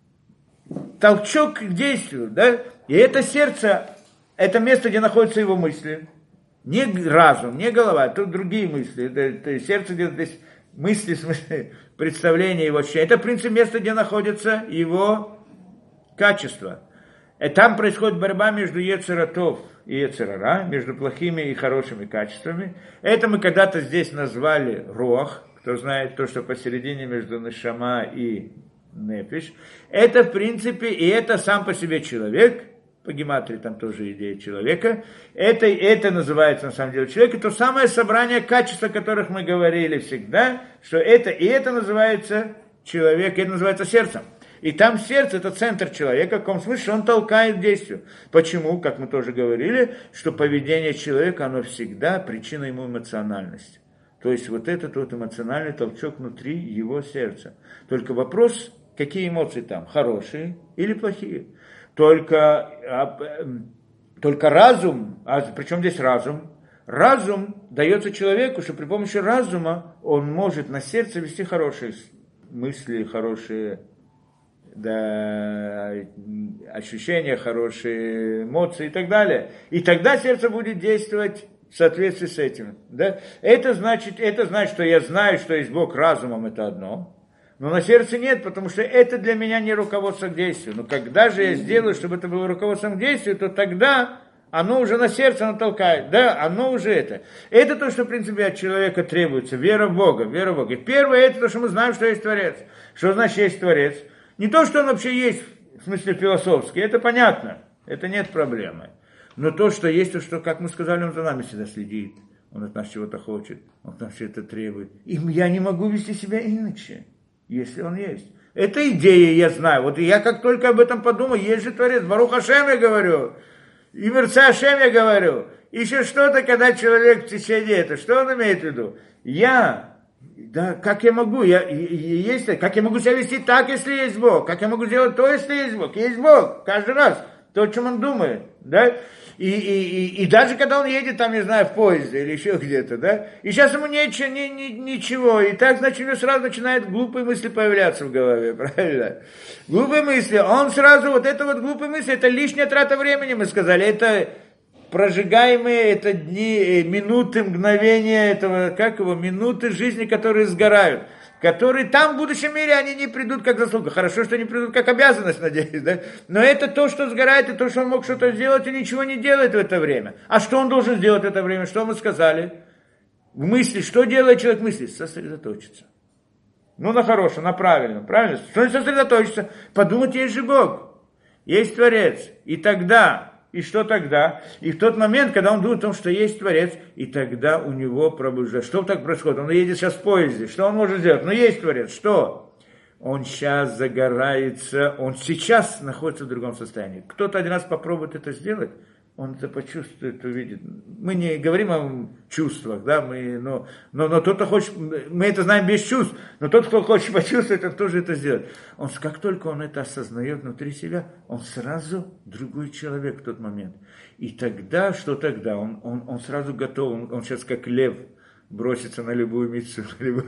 Толчок к действию, да? И это сердце, это место, где находятся его мысли. Не разум, не голова, тут другие мысли. Это сердце, где здесь мысли, в смысле, представления его ощущения. Это, в принципе, место, где находится его качество. И там происходит борьба между Йецер ха-Тов и Йецер ха-Ра, между плохими и хорошими качествами. Это мы когда-то здесь назвали Руах, кто знает то, что посередине между Нешама и Нефиш. Это, в принципе, и это сам по себе человек, по гематрии там тоже идея человека. Это называется, на самом деле, человек. Это то самое собрание качеств, о которых мы говорили всегда, что это называется человек, это называется сердцем. И там сердце – это центр человека, в каком смысле он толкает к действию. Почему, как мы тоже говорили, что поведение человека, оно всегда причина ему эмоциональности. То есть этот эмоциональный толчок внутри его сердца. Только вопрос, какие эмоции там, хорошие или плохие. Только разум, причем здесь разум? Разум дается человеку, что при помощи разума он может на сердце вести хорошие мысли, хорошие да, ощущения, хорошие эмоции и так далее. И тогда сердце будет действовать в соответствии с этим. Да? Это значит, что я знаю, что есть Бог разумом, это одно. Но на сердце нет, потому что это для меня не руководство к действию. Но когда же я сделаю, чтобы это было руководством к действию, то тогда оно уже на сердце натолкает. Да, оно уже это. Это то, что, в принципе, от человека требуется. Вера в Бога, вера в Бога. И первое, это то, что мы знаем, что есть Творец. Что значит есть Творец? Не то, что он вообще есть, в смысле философский, это понятно. Это нет проблемы. Но то, что есть, то, что, как мы сказали, он за нами всегда следит. Он от нас чего-то хочет, он от нас что-то требует. И я не могу вести себя иначе, если он есть. Это идея, я знаю. Вот я как только об этом подумаю, есть же Творец. Барух Ашем я говорю. И Мерца Ашем я говорю. Еще что-то, когда человек в течение этого. Что он имеет в виду? Да, как я могу? Как я могу себя вести так, если есть Бог? Как я могу делать то, если есть Бог? Есть Бог. Каждый раз. То, о чем он думает. Да? И даже когда он едет, там, не знаю, в поезде или еще где-то, да, и сейчас ему ничего, и так, значит, у него сразу начинают глупые мысли появляться в голове, правильно? Глупые мысли, он сразу, вот это вот глупые мысли, это лишняя трата времени, мы сказали, это прожигаемые, это дни, минуты, мгновения этого, минуты жизни, которые сгорают. Которые там в будущем мире, они не придут как заслуга. Хорошо, что не придут как обязанность, надеюсь, да? Но это то, что сгорает, и то, что он мог что-то сделать, и ничего не делает в это время. А что он должен сделать в это время? Что мы сказали? В мысли, что делает человек в мысли? Сосредоточиться. Ну, на хорошем, на правильном, правильно? Что не сосредоточиться? Подумать, есть же Бог, есть Творец. И тогда... И что тогда? И в тот момент, когда он думает о том, что есть Творец, и тогда у него пробуждается. Что так происходит? Он едет сейчас в поезде. Что он может сделать? Ну, есть Творец. Что? Он сейчас загорается, он сейчас находится в другом состоянии. Кто-то один раз попробует это сделать, он это почувствует, увидит. Мы не говорим о чувствах, да, но тот, кто хочет, мы это знаем без чувств, но тот, кто хочет почувствовать, он тоже это сделает. Как только он это осознает внутри себя, он сразу другой человек в тот момент. И тогда, что тогда? Он сразу готов, он сейчас как лев бросится на любую митцву,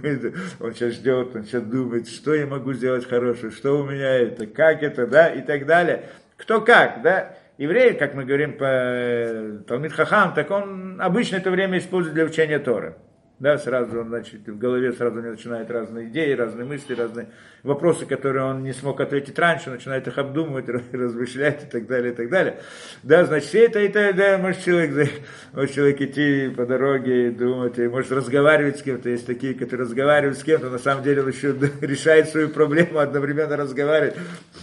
он сейчас ждет, он сейчас думает, что я могу сделать хорошего, что у меня это, как это, да, и так далее. Кто как, да. Еврей, как мы говорим по Талмид Хахам, так он обычно это время использует для учения Торы. Да, сразу он, значит, в голове сразу начинают разные идеи, разные мысли, разные вопросы, которые он не смог ответить раньше, начинает их обдумывать, размышлять и так далее, и так далее. Да, значит, все это, да, может человек идти по дороге и думать, и может разговаривать с кем-то. Есть такие, которые разговаривают с кем-то, на самом деле он еще решает свою проблему, одновременно разговаривает.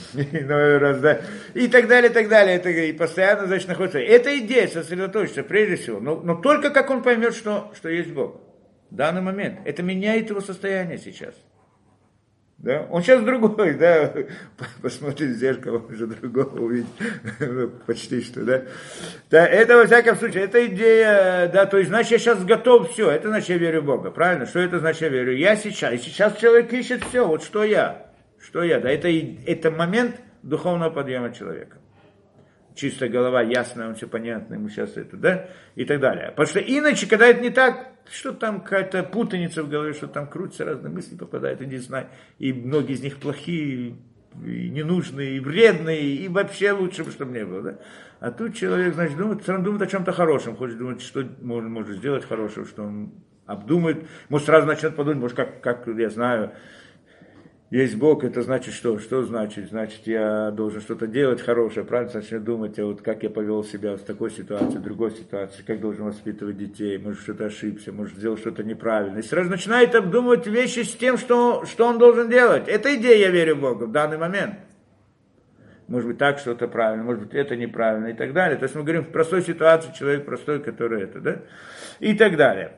И так далее, и так далее. Это, и постоянно, значит, находится. Это идея сосредоточиться, прежде всего. Но только как он поймет, что есть Бог. В данный момент. Это меняет его состояние сейчас. Да? Он сейчас другой, да, посмотрит в зеркало, он уже другого увидит, почти что, да. Да, это, во всяком случае, это идея, да, то есть, значит, я сейчас готов, все, это значит, я верю в Бога, правильно? Что это значит, я верю? Я сейчас, и сейчас человек ищет все, вот что я, да, это момент духовного подъема человека. Чистая голова, ясная, он все понятно, ему сейчас это, да, и так далее. Потому что иначе, когда это не так, что там какая-то путаница в голове, что там крутятся разные мысли, попадают, и не знаю, и многие из них плохие, и ненужные, и вредные, и вообще лучше бы, чтобы не было, да. А тут человек, значит, думает о чем-то хорошем, хочет думать, что может сделать хорошего, что он обдумает, может сразу начнет подумать, может, как я знаю, есть Бог, это значит что? Что значит? Значит, я должен что-то делать хорошее, правильно? Начнет думать, вот как я повел себя в такой ситуации, в другой ситуации, как должен воспитывать детей, может, что-то ошибся, может, сделал что-то неправильно. И сразу начинает обдумывать вещи с тем, что он должен делать. Это идея, я верю в Бога в данный момент. Может быть, так что-то правильно, может быть, это неправильно и так далее. То есть мы говорим в простой ситуации, человек простой, который это, да? И так далее.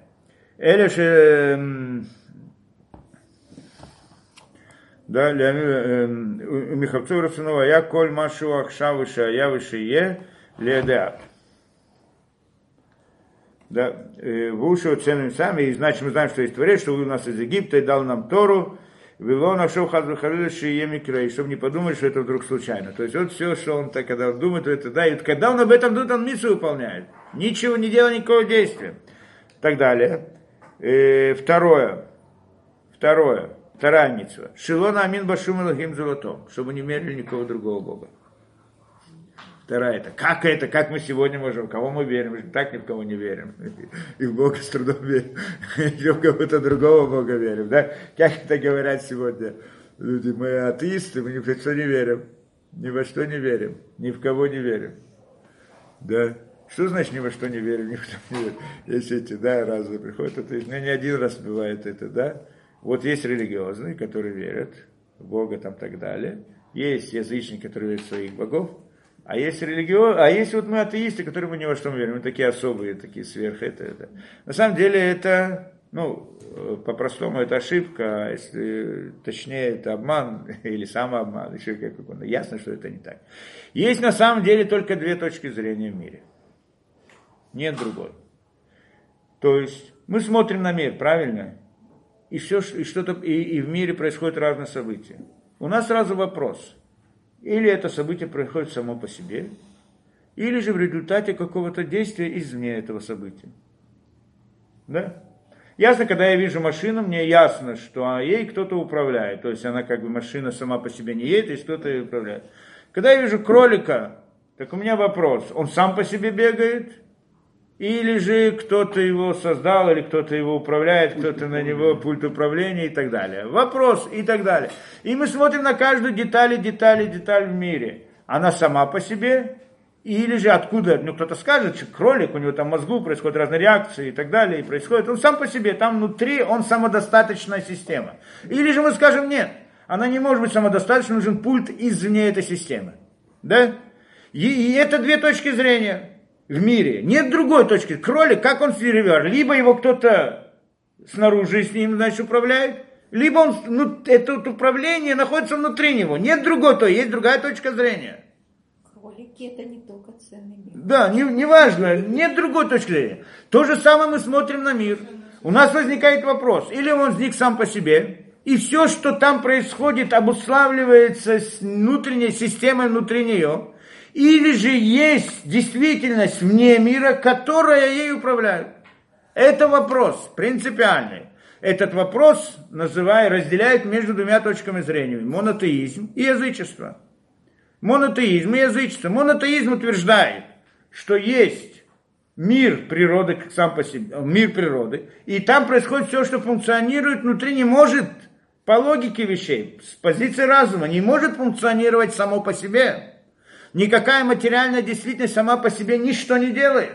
Да, Михавцу Расунова, я коль машу ахшавы шая вышие ледеат. Да, в уши оценим сами, и значит мы знаем, что есть Творец, что вывел нас из Египта и дал нам Тору, вело нашел хадрухарыля шие микрей, чтобы не подумали, что это вдруг случайно. То есть вот все, что он так, когда он думает, это да, и когда он об этом думает, он миссию выполняет. Ничего не делает, никакого действия. И так далее. Второе. Вторая мицва. Шилона амин башум элохим золотом. Чтобы не верили никого другого Бога. Вторая это. Как мы сегодня можем? Кого мы верим? Мы так ни в кого не верим. И в Бога с трудом верим. Еще в кого-то другого Бога верим. Да? Как это говорят сегодня люди? Мы атеисты, мы ни в что не верим. Ни во что не верим. Ни в кого не верим. Да. Что значит ни во что не верим, ни в что не верим? Есть эти, да, разные приходят. Это, не один раз бывает это, да. Вот есть религиозные, которые верят в Бога там так далее. Есть язычники, которые верят в своих богов. А есть есть вот мы атеисты, которые мы ни во что не верим. Мы такие особые, такие сверх это. На самом деле это, по-простому это ошибка, а если точнее это обман или самообман, еще как угодно. Ясно, что это не так. Есть на самом деле только две точки зрения в мире. Нет другой. То есть мы смотрим на мир, правильно? И в мире происходят разные события. У нас сразу вопрос. Или это событие происходит само по себе, или же в результате какого-то действия извне этого события. Да? Ясно, когда я вижу машину, мне ясно, что ей кто-то управляет. То есть она как бы машина сама по себе не едет, и кто-то ее управляет. Когда я вижу кролика, так у меня вопрос. Он сам по себе бегает? Или же кто-то его создал, или кто-то его управляет, кто-то на него пульт управления и так далее. Вопрос и так далее. И мы смотрим на каждую деталь в мире. Она сама по себе, или же откуда, кто-то скажет, что кролик, у него там в мозгу происходят разные реакции и так далее, и происходит. Он сам по себе, там внутри он самодостаточная система. Или же мы скажем, нет, она не может быть самодостаточной, нужен пульт извне этой системы. Да? И это две точки зрения. В мире. Нет другой точки. Кролик, как он живет? Либо его кто-то снаружи с ним, значит, управляет, либо это управление находится внутри него. Нет другой, то есть другая точка зрения. Кролики это не только ценный мир. Да, не важно. Нет другой точки зрения. То же самое мы смотрим на мир. У нас возникает вопрос. Или он возник сам по себе, и все, что там происходит, обуславливается с внутренней системой внутри нее. Или же есть действительность вне мира, которая ей управляет. Это вопрос принципиальный. Этот вопрос разделяет между двумя точками зрения. Монотеизм и язычество. Монотеизм и язычество. Монотеизм утверждает, что есть мир природы, сам по себе, мир природы, и там происходит все, что функционирует внутри, не может, по логике вещей, с позиции разума, не может функционировать само по себе. Никакая материальная действительность сама по себе ничто не делает.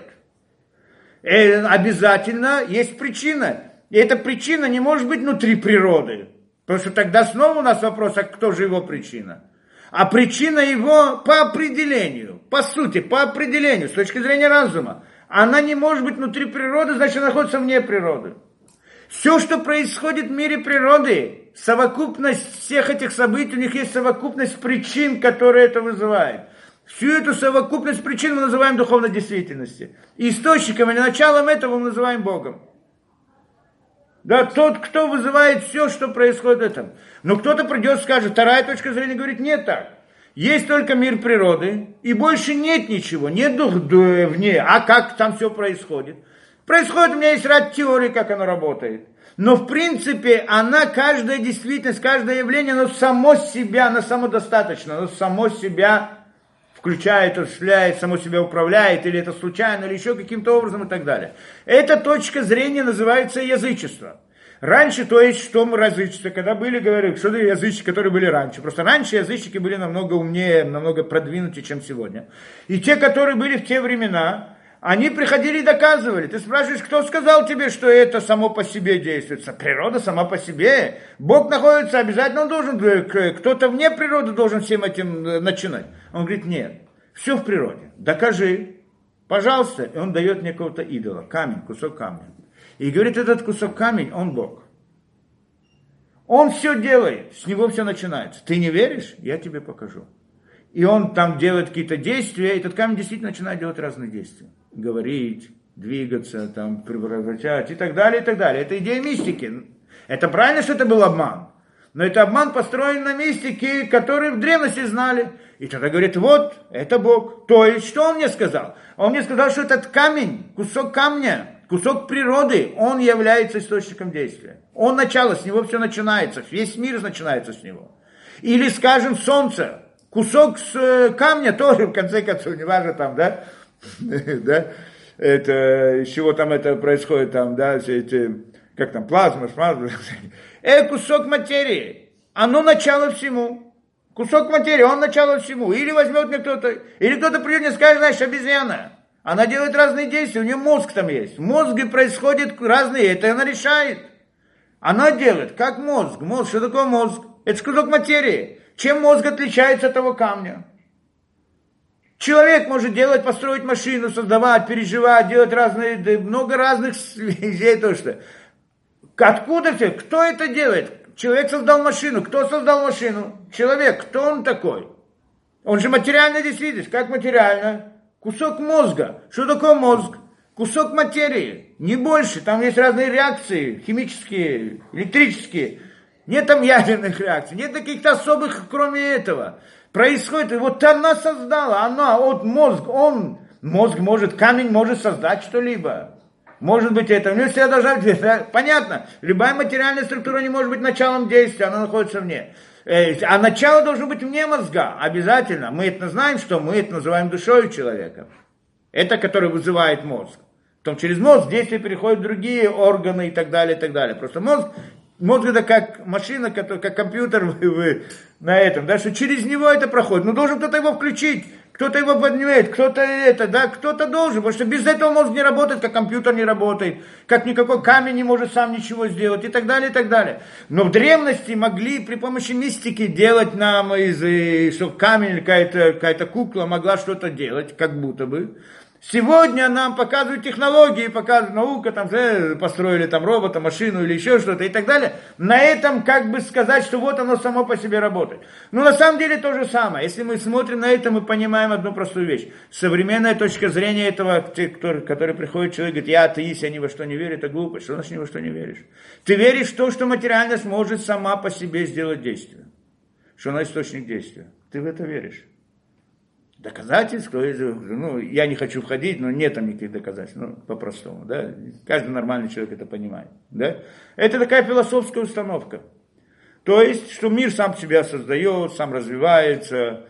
Обязательно есть причина. И эта причина не может быть внутри природы. Потому что тогда снова у нас вопрос, а кто же его причина? А причина его по определению, по сути, по определению, с точки зрения разума. Она не может быть внутри природы, значит, она находится вне природы. Все, что происходит в мире природы, совокупность всех этих событий, у них есть совокупность причин, которые это вызывают. Всю эту совокупность причин мы называем духовной действительностью. И источником или началом этого мы называем Богом. Да, тот, кто вызывает все, что происходит в этом. Но кто-то придет и скажет, вторая точка зрения говорит, нет так. Есть только мир природы, и больше нет ничего, нет дух вне. А как там все происходит? Происходит, у меня есть ряд теорий, как оно работает. Но в принципе, каждая действительность, каждое явление, оно само себя, оно самодостаточно, оно само себя включает, осуществляет, само себя управляет, или это случайно, или еще каким-то образом и так далее. Эта точка зрения называется язычество. Раньше, то есть, что мы язычество, когда были, говорю, что это язычники, которые были раньше. Просто раньше язычники были намного умнее, намного продвинутее, чем сегодня. И те, которые были в те времена, они приходили и доказывали. Ты спрашиваешь, кто сказал тебе, что это само по себе действует? Природа сама по себе. Бог находится, обязательно он должен, кто-то вне природы должен всем этим начинать. Он говорит, нет, все в природе. Докажи, пожалуйста. И он дает мне какого-то идола, камень, кусок камня. И говорит, этот кусок камень, он Бог. Он все делает, с него все начинается. Ты не веришь? Я тебе покажу. И он там делает какие-то действия, и этот камень действительно начинает делать разные действия. Говорить, двигаться, там, превращать и так далее, и так далее. Это идея мистики. Это правильно, что это был обман. Но это обман построен на мистике, который в древности знали. И тогда говорит, вот, это Бог. То есть, что он мне сказал? Он мне сказал, что этот камень, кусок камня, Кусок природы, он является источником действия. Он начало, с него все начинается, весь мир начинается с него. Или, скажем, солнце, кусок с камня тоже, в конце концов, неважно там, да, да, это, из чего там это происходит, там, да, все эти, как там, плазма, кусок материи, оно начало всему. Кусок материи, он начало всему. Или возьмет мне кто-то, или кто-то придет мне и скажет, знаешь, обезьяна. Она делает разные действия, у нее мозг там есть. В мозге происходят разные, это она решает. Она делает, как мозг. Мозг, что такое мозг? Это кусок материи. Чем мозг отличается от того камня? Человек может делать, построить машину, создавать, переживать, делать разные, много разных вещей. То, что. Откуда все? Кто это делает? Человек создал машину. Кто создал машину? Человек. Кто он такой? Он же материальная действительность. Как материально? Кусок мозга. Что такое мозг? Кусок материи. Не больше. Там есть разные реакции. Химические, электрические. Нет там ядерных реакций. Нет каких-то особых, кроме этого. Происходит. И вот она создала. Она, вот мозг. Мозг может, камень может создать что-либо. Может быть это. У него всегда должна быть. Понятно. Любая материальная структура не может быть началом действия. Она находится вне. А начало должно быть вне мозга. Обязательно. Мы это знаем, что мы это называем душой человека. Это, который вызывает мозг. Потом через мозг действия переходят в другие органы и так далее, и так далее. Просто мозг это как машина, как компьютер на этом. Да, что через него это проходит. Но должен кто-то его включить. Кто-то его поднимет, кто-то это, да, кто-то должен, потому что без этого мозг не работает, как компьютер не работает, как никакой камень не может сам ничего сделать и так далее, и так далее. Но в древности могли при помощи мистики делать нам, что камень или какая-то кукла могла что-то делать, как будто бы. Сегодня нам показывают технологии, показывают наука, там построили там робота, машину или еще что-то и так далее. На этом как бы сказать, что вот оно само по себе работает. Но на самом деле то же самое. Если мы смотрим на это, мы понимаем одну простую вещь. Современная точка зрения этого, который приходит человек, говорит, я атеист, я ни во что не верю, это глупость. Что значит ни во что не веришь? Ты веришь в то, что материальность может сама по себе сделать действие. Что она источник действия. Ты в это веришь. Доказательств, я не хочу входить, но нет там никаких доказательств, по-простому, да, каждый нормальный человек это понимает, да, это такая философская установка, то есть, что мир сам себя создает, сам развивается,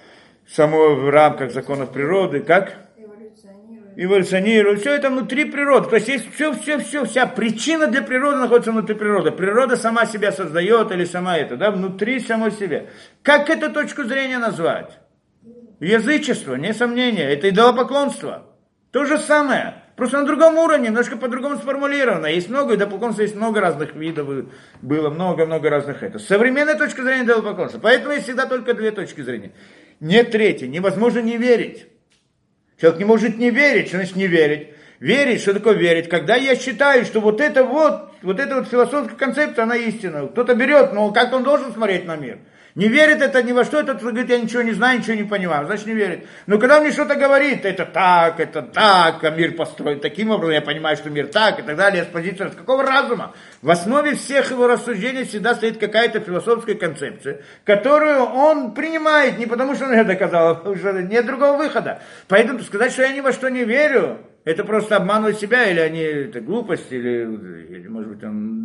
само в рамках законов природы, как? Эволюционирует, все это внутри природы, то есть, есть все, вся причина для природы находится внутри природы, природа сама себя создает или сама это, да, внутри самой себя, как эту точку зрения назвать? Язычество, не сомнение, это идолопоклонство. То же самое, просто на другом уровне, немножко по-другому сформулировано. Есть много идолопоклонства, есть много разных видов, было много-много разных это. Современная точка зрения идолопоклонства. Поэтому есть всегда только две точки зрения. Нет третьей, невозможно не верить. Человек не может не верить, что значит не верить? Верить, что такое верить? Когда я считаю, что вот эта философская концепция, она истина. Кто-то берет, но как он должен смотреть на мир? Не верит это ни во что, это говорит, я ничего не знаю, ничего не понимаю, значит не верит. Но когда мне что-то говорит, это так, а мир построен таким образом, я понимаю, что мир так, и так далее, с позиции какого разума? В основе всех его рассуждений всегда стоит какая-то философская концепция, которую он принимает, не потому что он ее доказал, а потому что нет другого выхода. Поэтому сказать, что я ни во что не верю, это просто обманывать себя, или это глупость, или может быть, он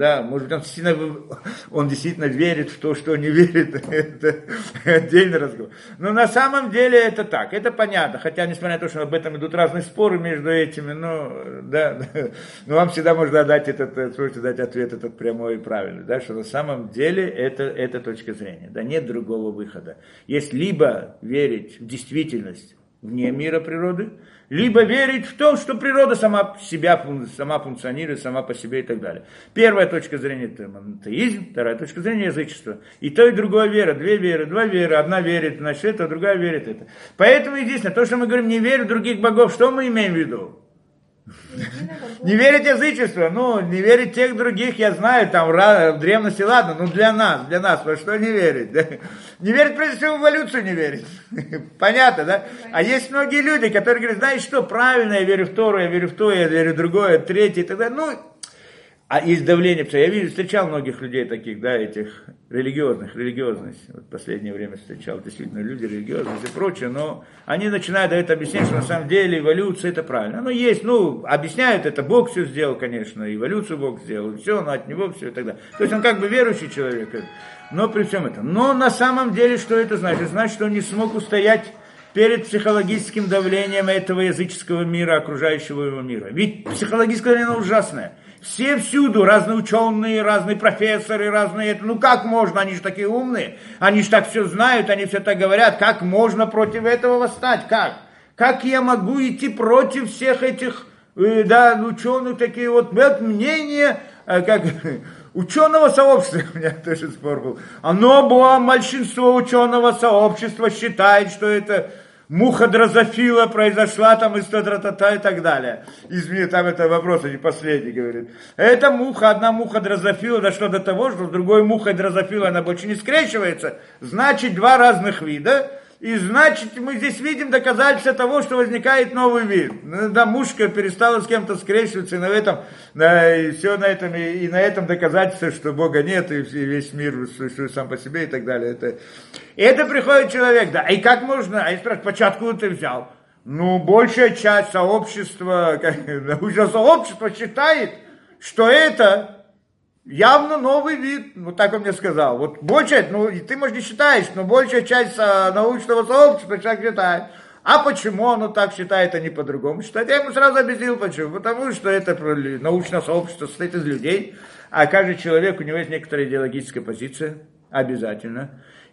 действительно верит в то, что не верит, это отдельный разговор. Но на самом деле это так, это понятно, хотя, несмотря на то, что об этом идут разные споры между этими, но вам всегда можно дать ответ этот прямой и правильный, да, что на самом деле это точка зрения, да, нет другого выхода. Есть либо верить в действительность вне мира природы, либо верить в то, что природа сама функционирует, сама по себе и так далее. Первая точка зрения – это монотеизм, вторая точка зрения – язычество. И то, и другое вера, две веры, два веры, одна верит, значит это, другая верит это. Поэтому, единственное, то, что мы говорим, не верю в других богов, что мы имеем в виду? Не верить язычеству, не верить тех других, я знаю, там в древности, ладно, но для нас, во что не верить? Да? Не верить, прежде всего, в эволюцию не верить. Понятно, да? А есть многие люди, которые говорят, знаешь что, правильно, я верю в Тору, я верю в то, я верю в другое, третье и так далее. А есть давление, я встречал многих людей таких, да, этих религиозность. Вот в последнее время встречал действительно люди религиозность и прочее, но они начинают это объяснять, что на самом деле эволюция это правильно. Оно есть, объясняют это, Бог все сделал, конечно, эволюцию Бог сделал, все, но от него все и так далее. То есть он как бы верующий человек, но при всем этом. Но на самом деле что это значит? Значит, что он не смог устоять перед психологическим давлением этого языческого мира, окружающего его мира. Ведь психологическое давление ужасное. Все всюду, разные ученые, разные профессоры, разные... как можно, они же такие умные, они же так все знают, они все так говорят, как можно против этого восстать, как? Как я могу идти против всех этих, ученых, такие вот мнения, как... Ученого сообщества, у меня тоже спор был. Большинство ученого сообщества считает, что это муха дрозофила произошла там из та-та-та и так далее. Извини, там это вопрос, не последний, говорит. Эта муха, одна муха дрозофила дошла до того, что с другой мухой дрозофила она больше не скрещивается. Значит, два разных вида. И значит, мы здесь видим доказательства того, что возникает новый вид. Мушка перестала с кем-то скрещиваться, и на этом, и все на этом, и на этом доказательство, что Бога нет, и весь мир существует сам по себе и так далее. Это приходит человек, да. И как можно, я спрашиваю, почему ты взял? Большая часть сообщества, научного сообщества считает, что это явно новый вид, так он мне сказал. Вот большая, ты, может, не считаешь, но большая часть научного сообщества так считает. А почему оно так считает, а не по-другому считает? Я ему сразу объяснил, почему. Потому что это научное сообщество состоит из людей, а каждый человек, у него есть некоторая идеологическая позиция, обязательно.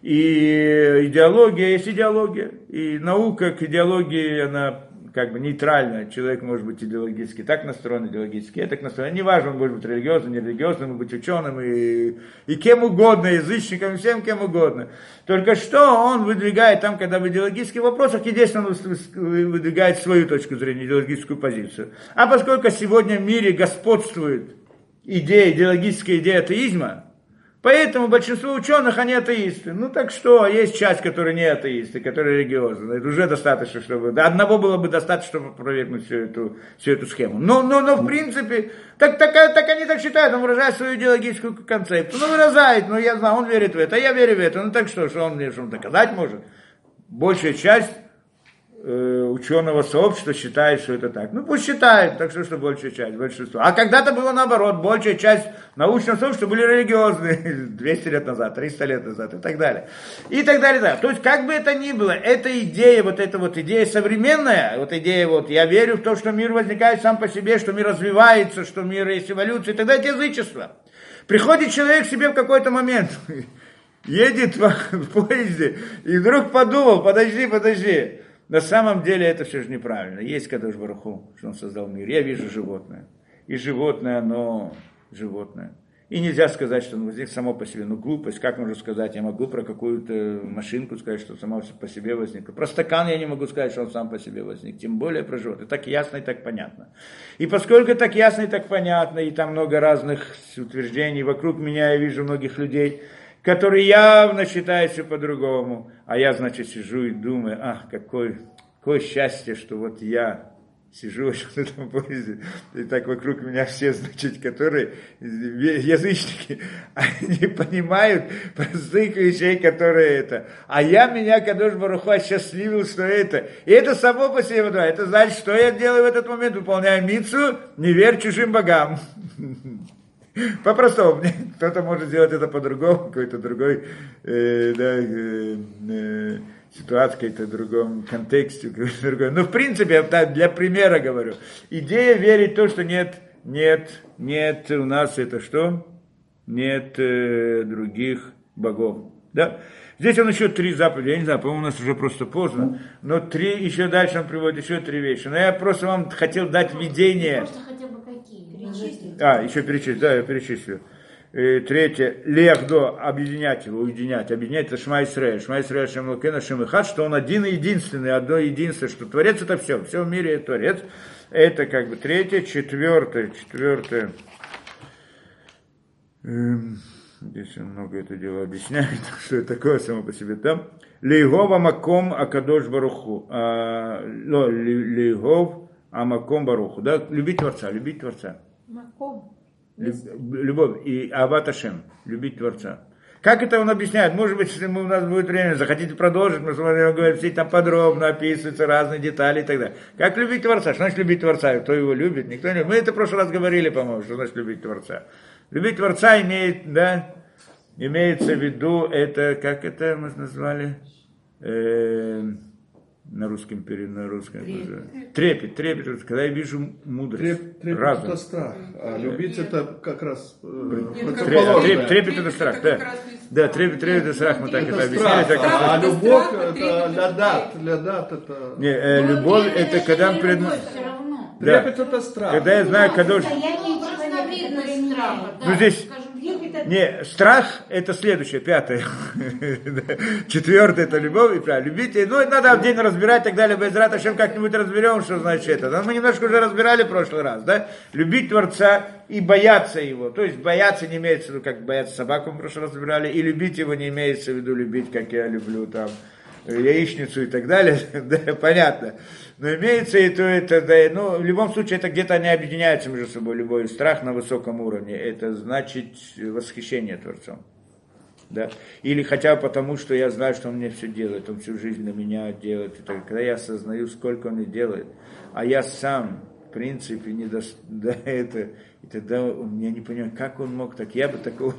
И идеология есть идеология. И наука к идеологии, она как бы нейтрально, человек может быть идеологически так настроен, идеологически так настроен, неважно, он может быть религиозным, нерелигиозным, быть ученым и кем угодно, язычником, всем кем угодно. Только что он выдвигает там, когда в идеологических вопросах, единственно он выдвигает свою точку зрения, идеологическую позицию. А поскольку сегодня в мире господствует идеологическая идея атеизма, поэтому большинство ученых, они атеисты. Так что, есть часть, которые не атеисты, которые религиозные. Это уже достаточно, чтобы... Одного было бы достаточно, чтобы опровергнуть всю эту схему. Но в принципе, так они так считают, он выражает свою идеологическую концепцию. Выражает, я знаю, он верит в это, а я верю в это. Так что он мне что доказать может? Большая часть ученого сообщества считает, что это так. Пусть считает, так что большая часть, большинство. А когда-то было наоборот, большая часть научного сообщества были религиозные 200 лет назад, 300 лет назад и так далее. И так далее, да. То есть, как бы это ни было, эта идея, эта идея современная, идея, я верю в то, что мир возникает сам по себе, что мир развивается, что мир есть эволюция, и тогда это язычество. Приходит человек к себе в какой-то момент, едет в поезде, и вдруг подумал, подожди, на самом деле это все же неправильно. Есть Кадош Барух Ху, что он создал мир. Я вижу животное. И животное, оно животное. И нельзя сказать, что оно возник само по себе. Глупость, как можно сказать? Я могу про какую-то машинку сказать, что сама по себе возникла. Про стакан я не могу сказать, что он сам по себе возник. Тем более про животное. Так ясно и так понятно. И поскольку так ясно и так понятно, и там много разных утверждений, вокруг меня я вижу многих людей, которые явно считают все по-другому. А я, значит, сижу и думаю, какое счастье, что я сижу в этом поезде, и так вокруг меня все, значит, которые язычники, они понимают простых вещей, которые это. А меня Кадош Барух Ху осчастливил, что это. И это само по себе, это значит, что я делаю в этот момент, выполняю мицву, не верь чужим богам. По-простому, кто-то может сделать это по-другому, какой-то другой ситуации, какой-то другом контексте, другой. В принципе, я для примера говорю. Идея верить в то, что нет у нас это что? Нет других богов. Да? Здесь он еще 3 заповеди, я не знаю, по-моему, у нас уже просто поздно, но 3, еще дальше он приводит еще 3 вещи. Но я просто вам хотел дать видение. Еще перечислить, да, я перечислю. 3. Лехдо, объединять его, уединять. Объединять это Шма Исраэль. Шма Исраэль Шем Локейну Шем Эхад, что он один и единственный, одно единственное, что Творец это все в мире это Творец. Это 3. 4. Здесь он много это дело объясняет, что это такое само по себе там. Лейгова Маком Акадош Баруху. Лейгов Амаком Баруху. Да, любить Творца. Маком. Любовь и Ават Ашем, любить Творца. Как это он объясняет? Может быть, если у нас будет время, захотите продолжить, мы смотрим, говорим, все там подробно описываются разные детали и так далее. Как любить Творца? Что значит любить Творца? Кто его любит? Никто не любит. Мы это в прошлый раз говорили, по-моему, что значит любить Творца. Любить Творца имеется в виду, это, как это мы назвали? На русском. Трепет, когда я вижу мудрость. Трепет это страх, а любить это как раз трепет это страх, да. Да, трепет это страх, мы так это объясняли. А любовь это лядат это... Не, любовь это когда мы Трепет это страх. Когда я знаю, когда... Ну здесь... Не, страх это следующее, пятое. Четвертое это любовь и правильно. Любите, ну это надо отдельно разбирать и так далее. Безрат Ашем как-нибудь разберем, что значит это. Но мы немножко уже разбирали в прошлый раз, да? Любить Творца и бояться его. То есть бояться не имеется в виду, как бояться собаку мы в прошлый раз разбирали. И любить его не имеется в виду любить, как я люблю там яичницу и так далее. Да, понятно. Но имеется и то, это, да, ну, в любом случае, это где-то они объединяются между собой, любой страх на высоком уровне. Это значит восхищение Творцом. Да? Или хотя бы потому, что я знаю, что он мне все делает, он всю жизнь на меня делает. И так, когда я осознаю, сколько он мне делает, а я сам, в принципе, не до этого, и тогда я не понимаю, как он мог так, я бы такого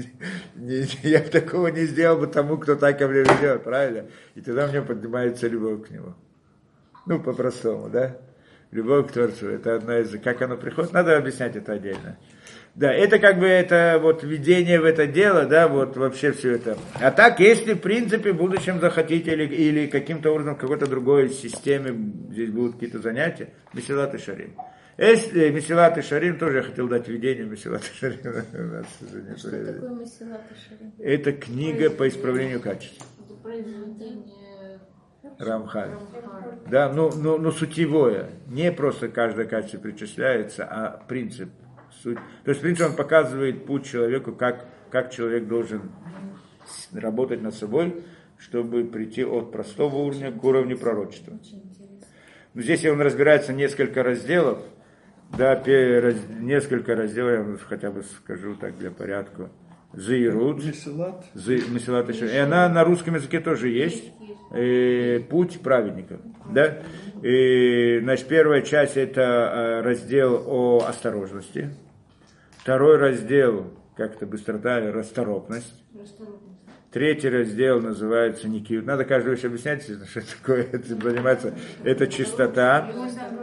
не сделал бы тому, кто так ко мне ведет, правильно? И тогда у меня поднимается любовь к нему. Ну, по-простому, да? Любовь к Творцу, это одна из... Как оно приходит, надо объяснять это отдельно. Да, это как бы это вот введение в это дело, да, вот вообще все это. А так, если в принципе в будущем захотите или каким-то образом в какой-то другой системе здесь будут какие-то занятия, Месилат и Шарим. Если Месилат и Шарим, тоже я хотел дать введение Месилат и Шарим. Что такое Месилат и Шарим? Это книга по исправлению качества. Рамхаль. Да, ну сутевое. Не просто каждое качество причисляется, а принцип. Суть. То есть, в принципе, он показывает путь человеку, как человек должен работать над собой, чтобы прийти от простого уровня к уровню пророчества. Но здесь он разбирается несколько разделов. Да, несколько разделов, я вам хотя бы скажу так для порядка. Заирут. Месилат. И она на русском языке тоже есть. Путь праведников. Да? Значит, первая часть это раздел о осторожности. Второй раздел, как-то быстрота, расторопность. Третий раздел называется Никиют. Надо каждую вещь объяснять, что такое этим занимается. Это чистота.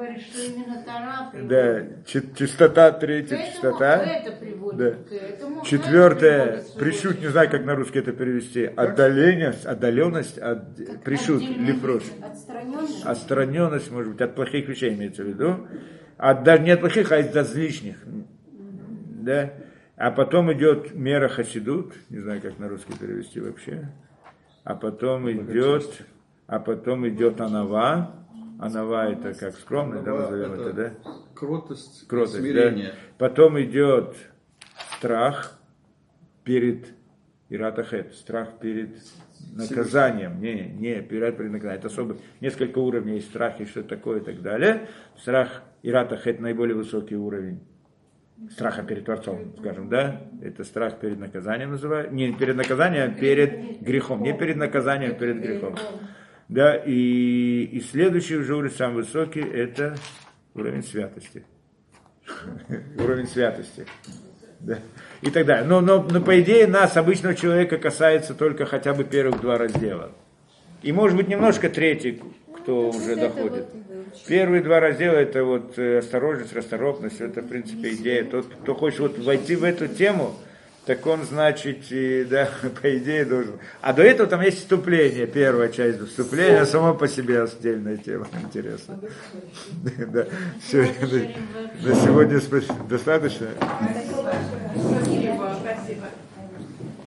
Да, чистота, третья чистота. Да. Четвертое, пришут, не знаю, как на русский это перевести. Отдаленность, пришут, лифрош. Отстраненность, может быть, от плохих вещей имеется в виду. Даже не от плохих, а от лишних. Да. А потом идет мера хасидут, не знаю, как на русский перевести вообще. А потом идет анава. Анава это как скромность, да, назовем это, да? Кротость, смирение. Да? Потом идет страх перед иратахет, страх перед наказанием. Не перед наказанием. Это особо несколько уровней есть страх и что такое и так далее. Страх иратахет наиболее высокий уровень. Страха перед Творцом, скажем, да? Это страх перед наказанием называют. Не перед наказанием, а перед грехом. Не перед наказанием, а перед грехом. Да, и следующий уже уровень, самый высокий, это уровень святости. Уровень святости. Да. И так далее. Но по идее нас, обычного человека, касается только хотя бы первых два раздела. И может быть немножко третий, кто уже доходит. Первые два раздела это вот осторожность, расторопность, это в принципе идея. Тот, кто хочет вот войти в эту тему, так он, значит, да, по идее должен. А до этого там есть вступление, первая часть вступления, само по себе отдельная тема, интересно. Да, все, на сегодня достаточно. Спасибо.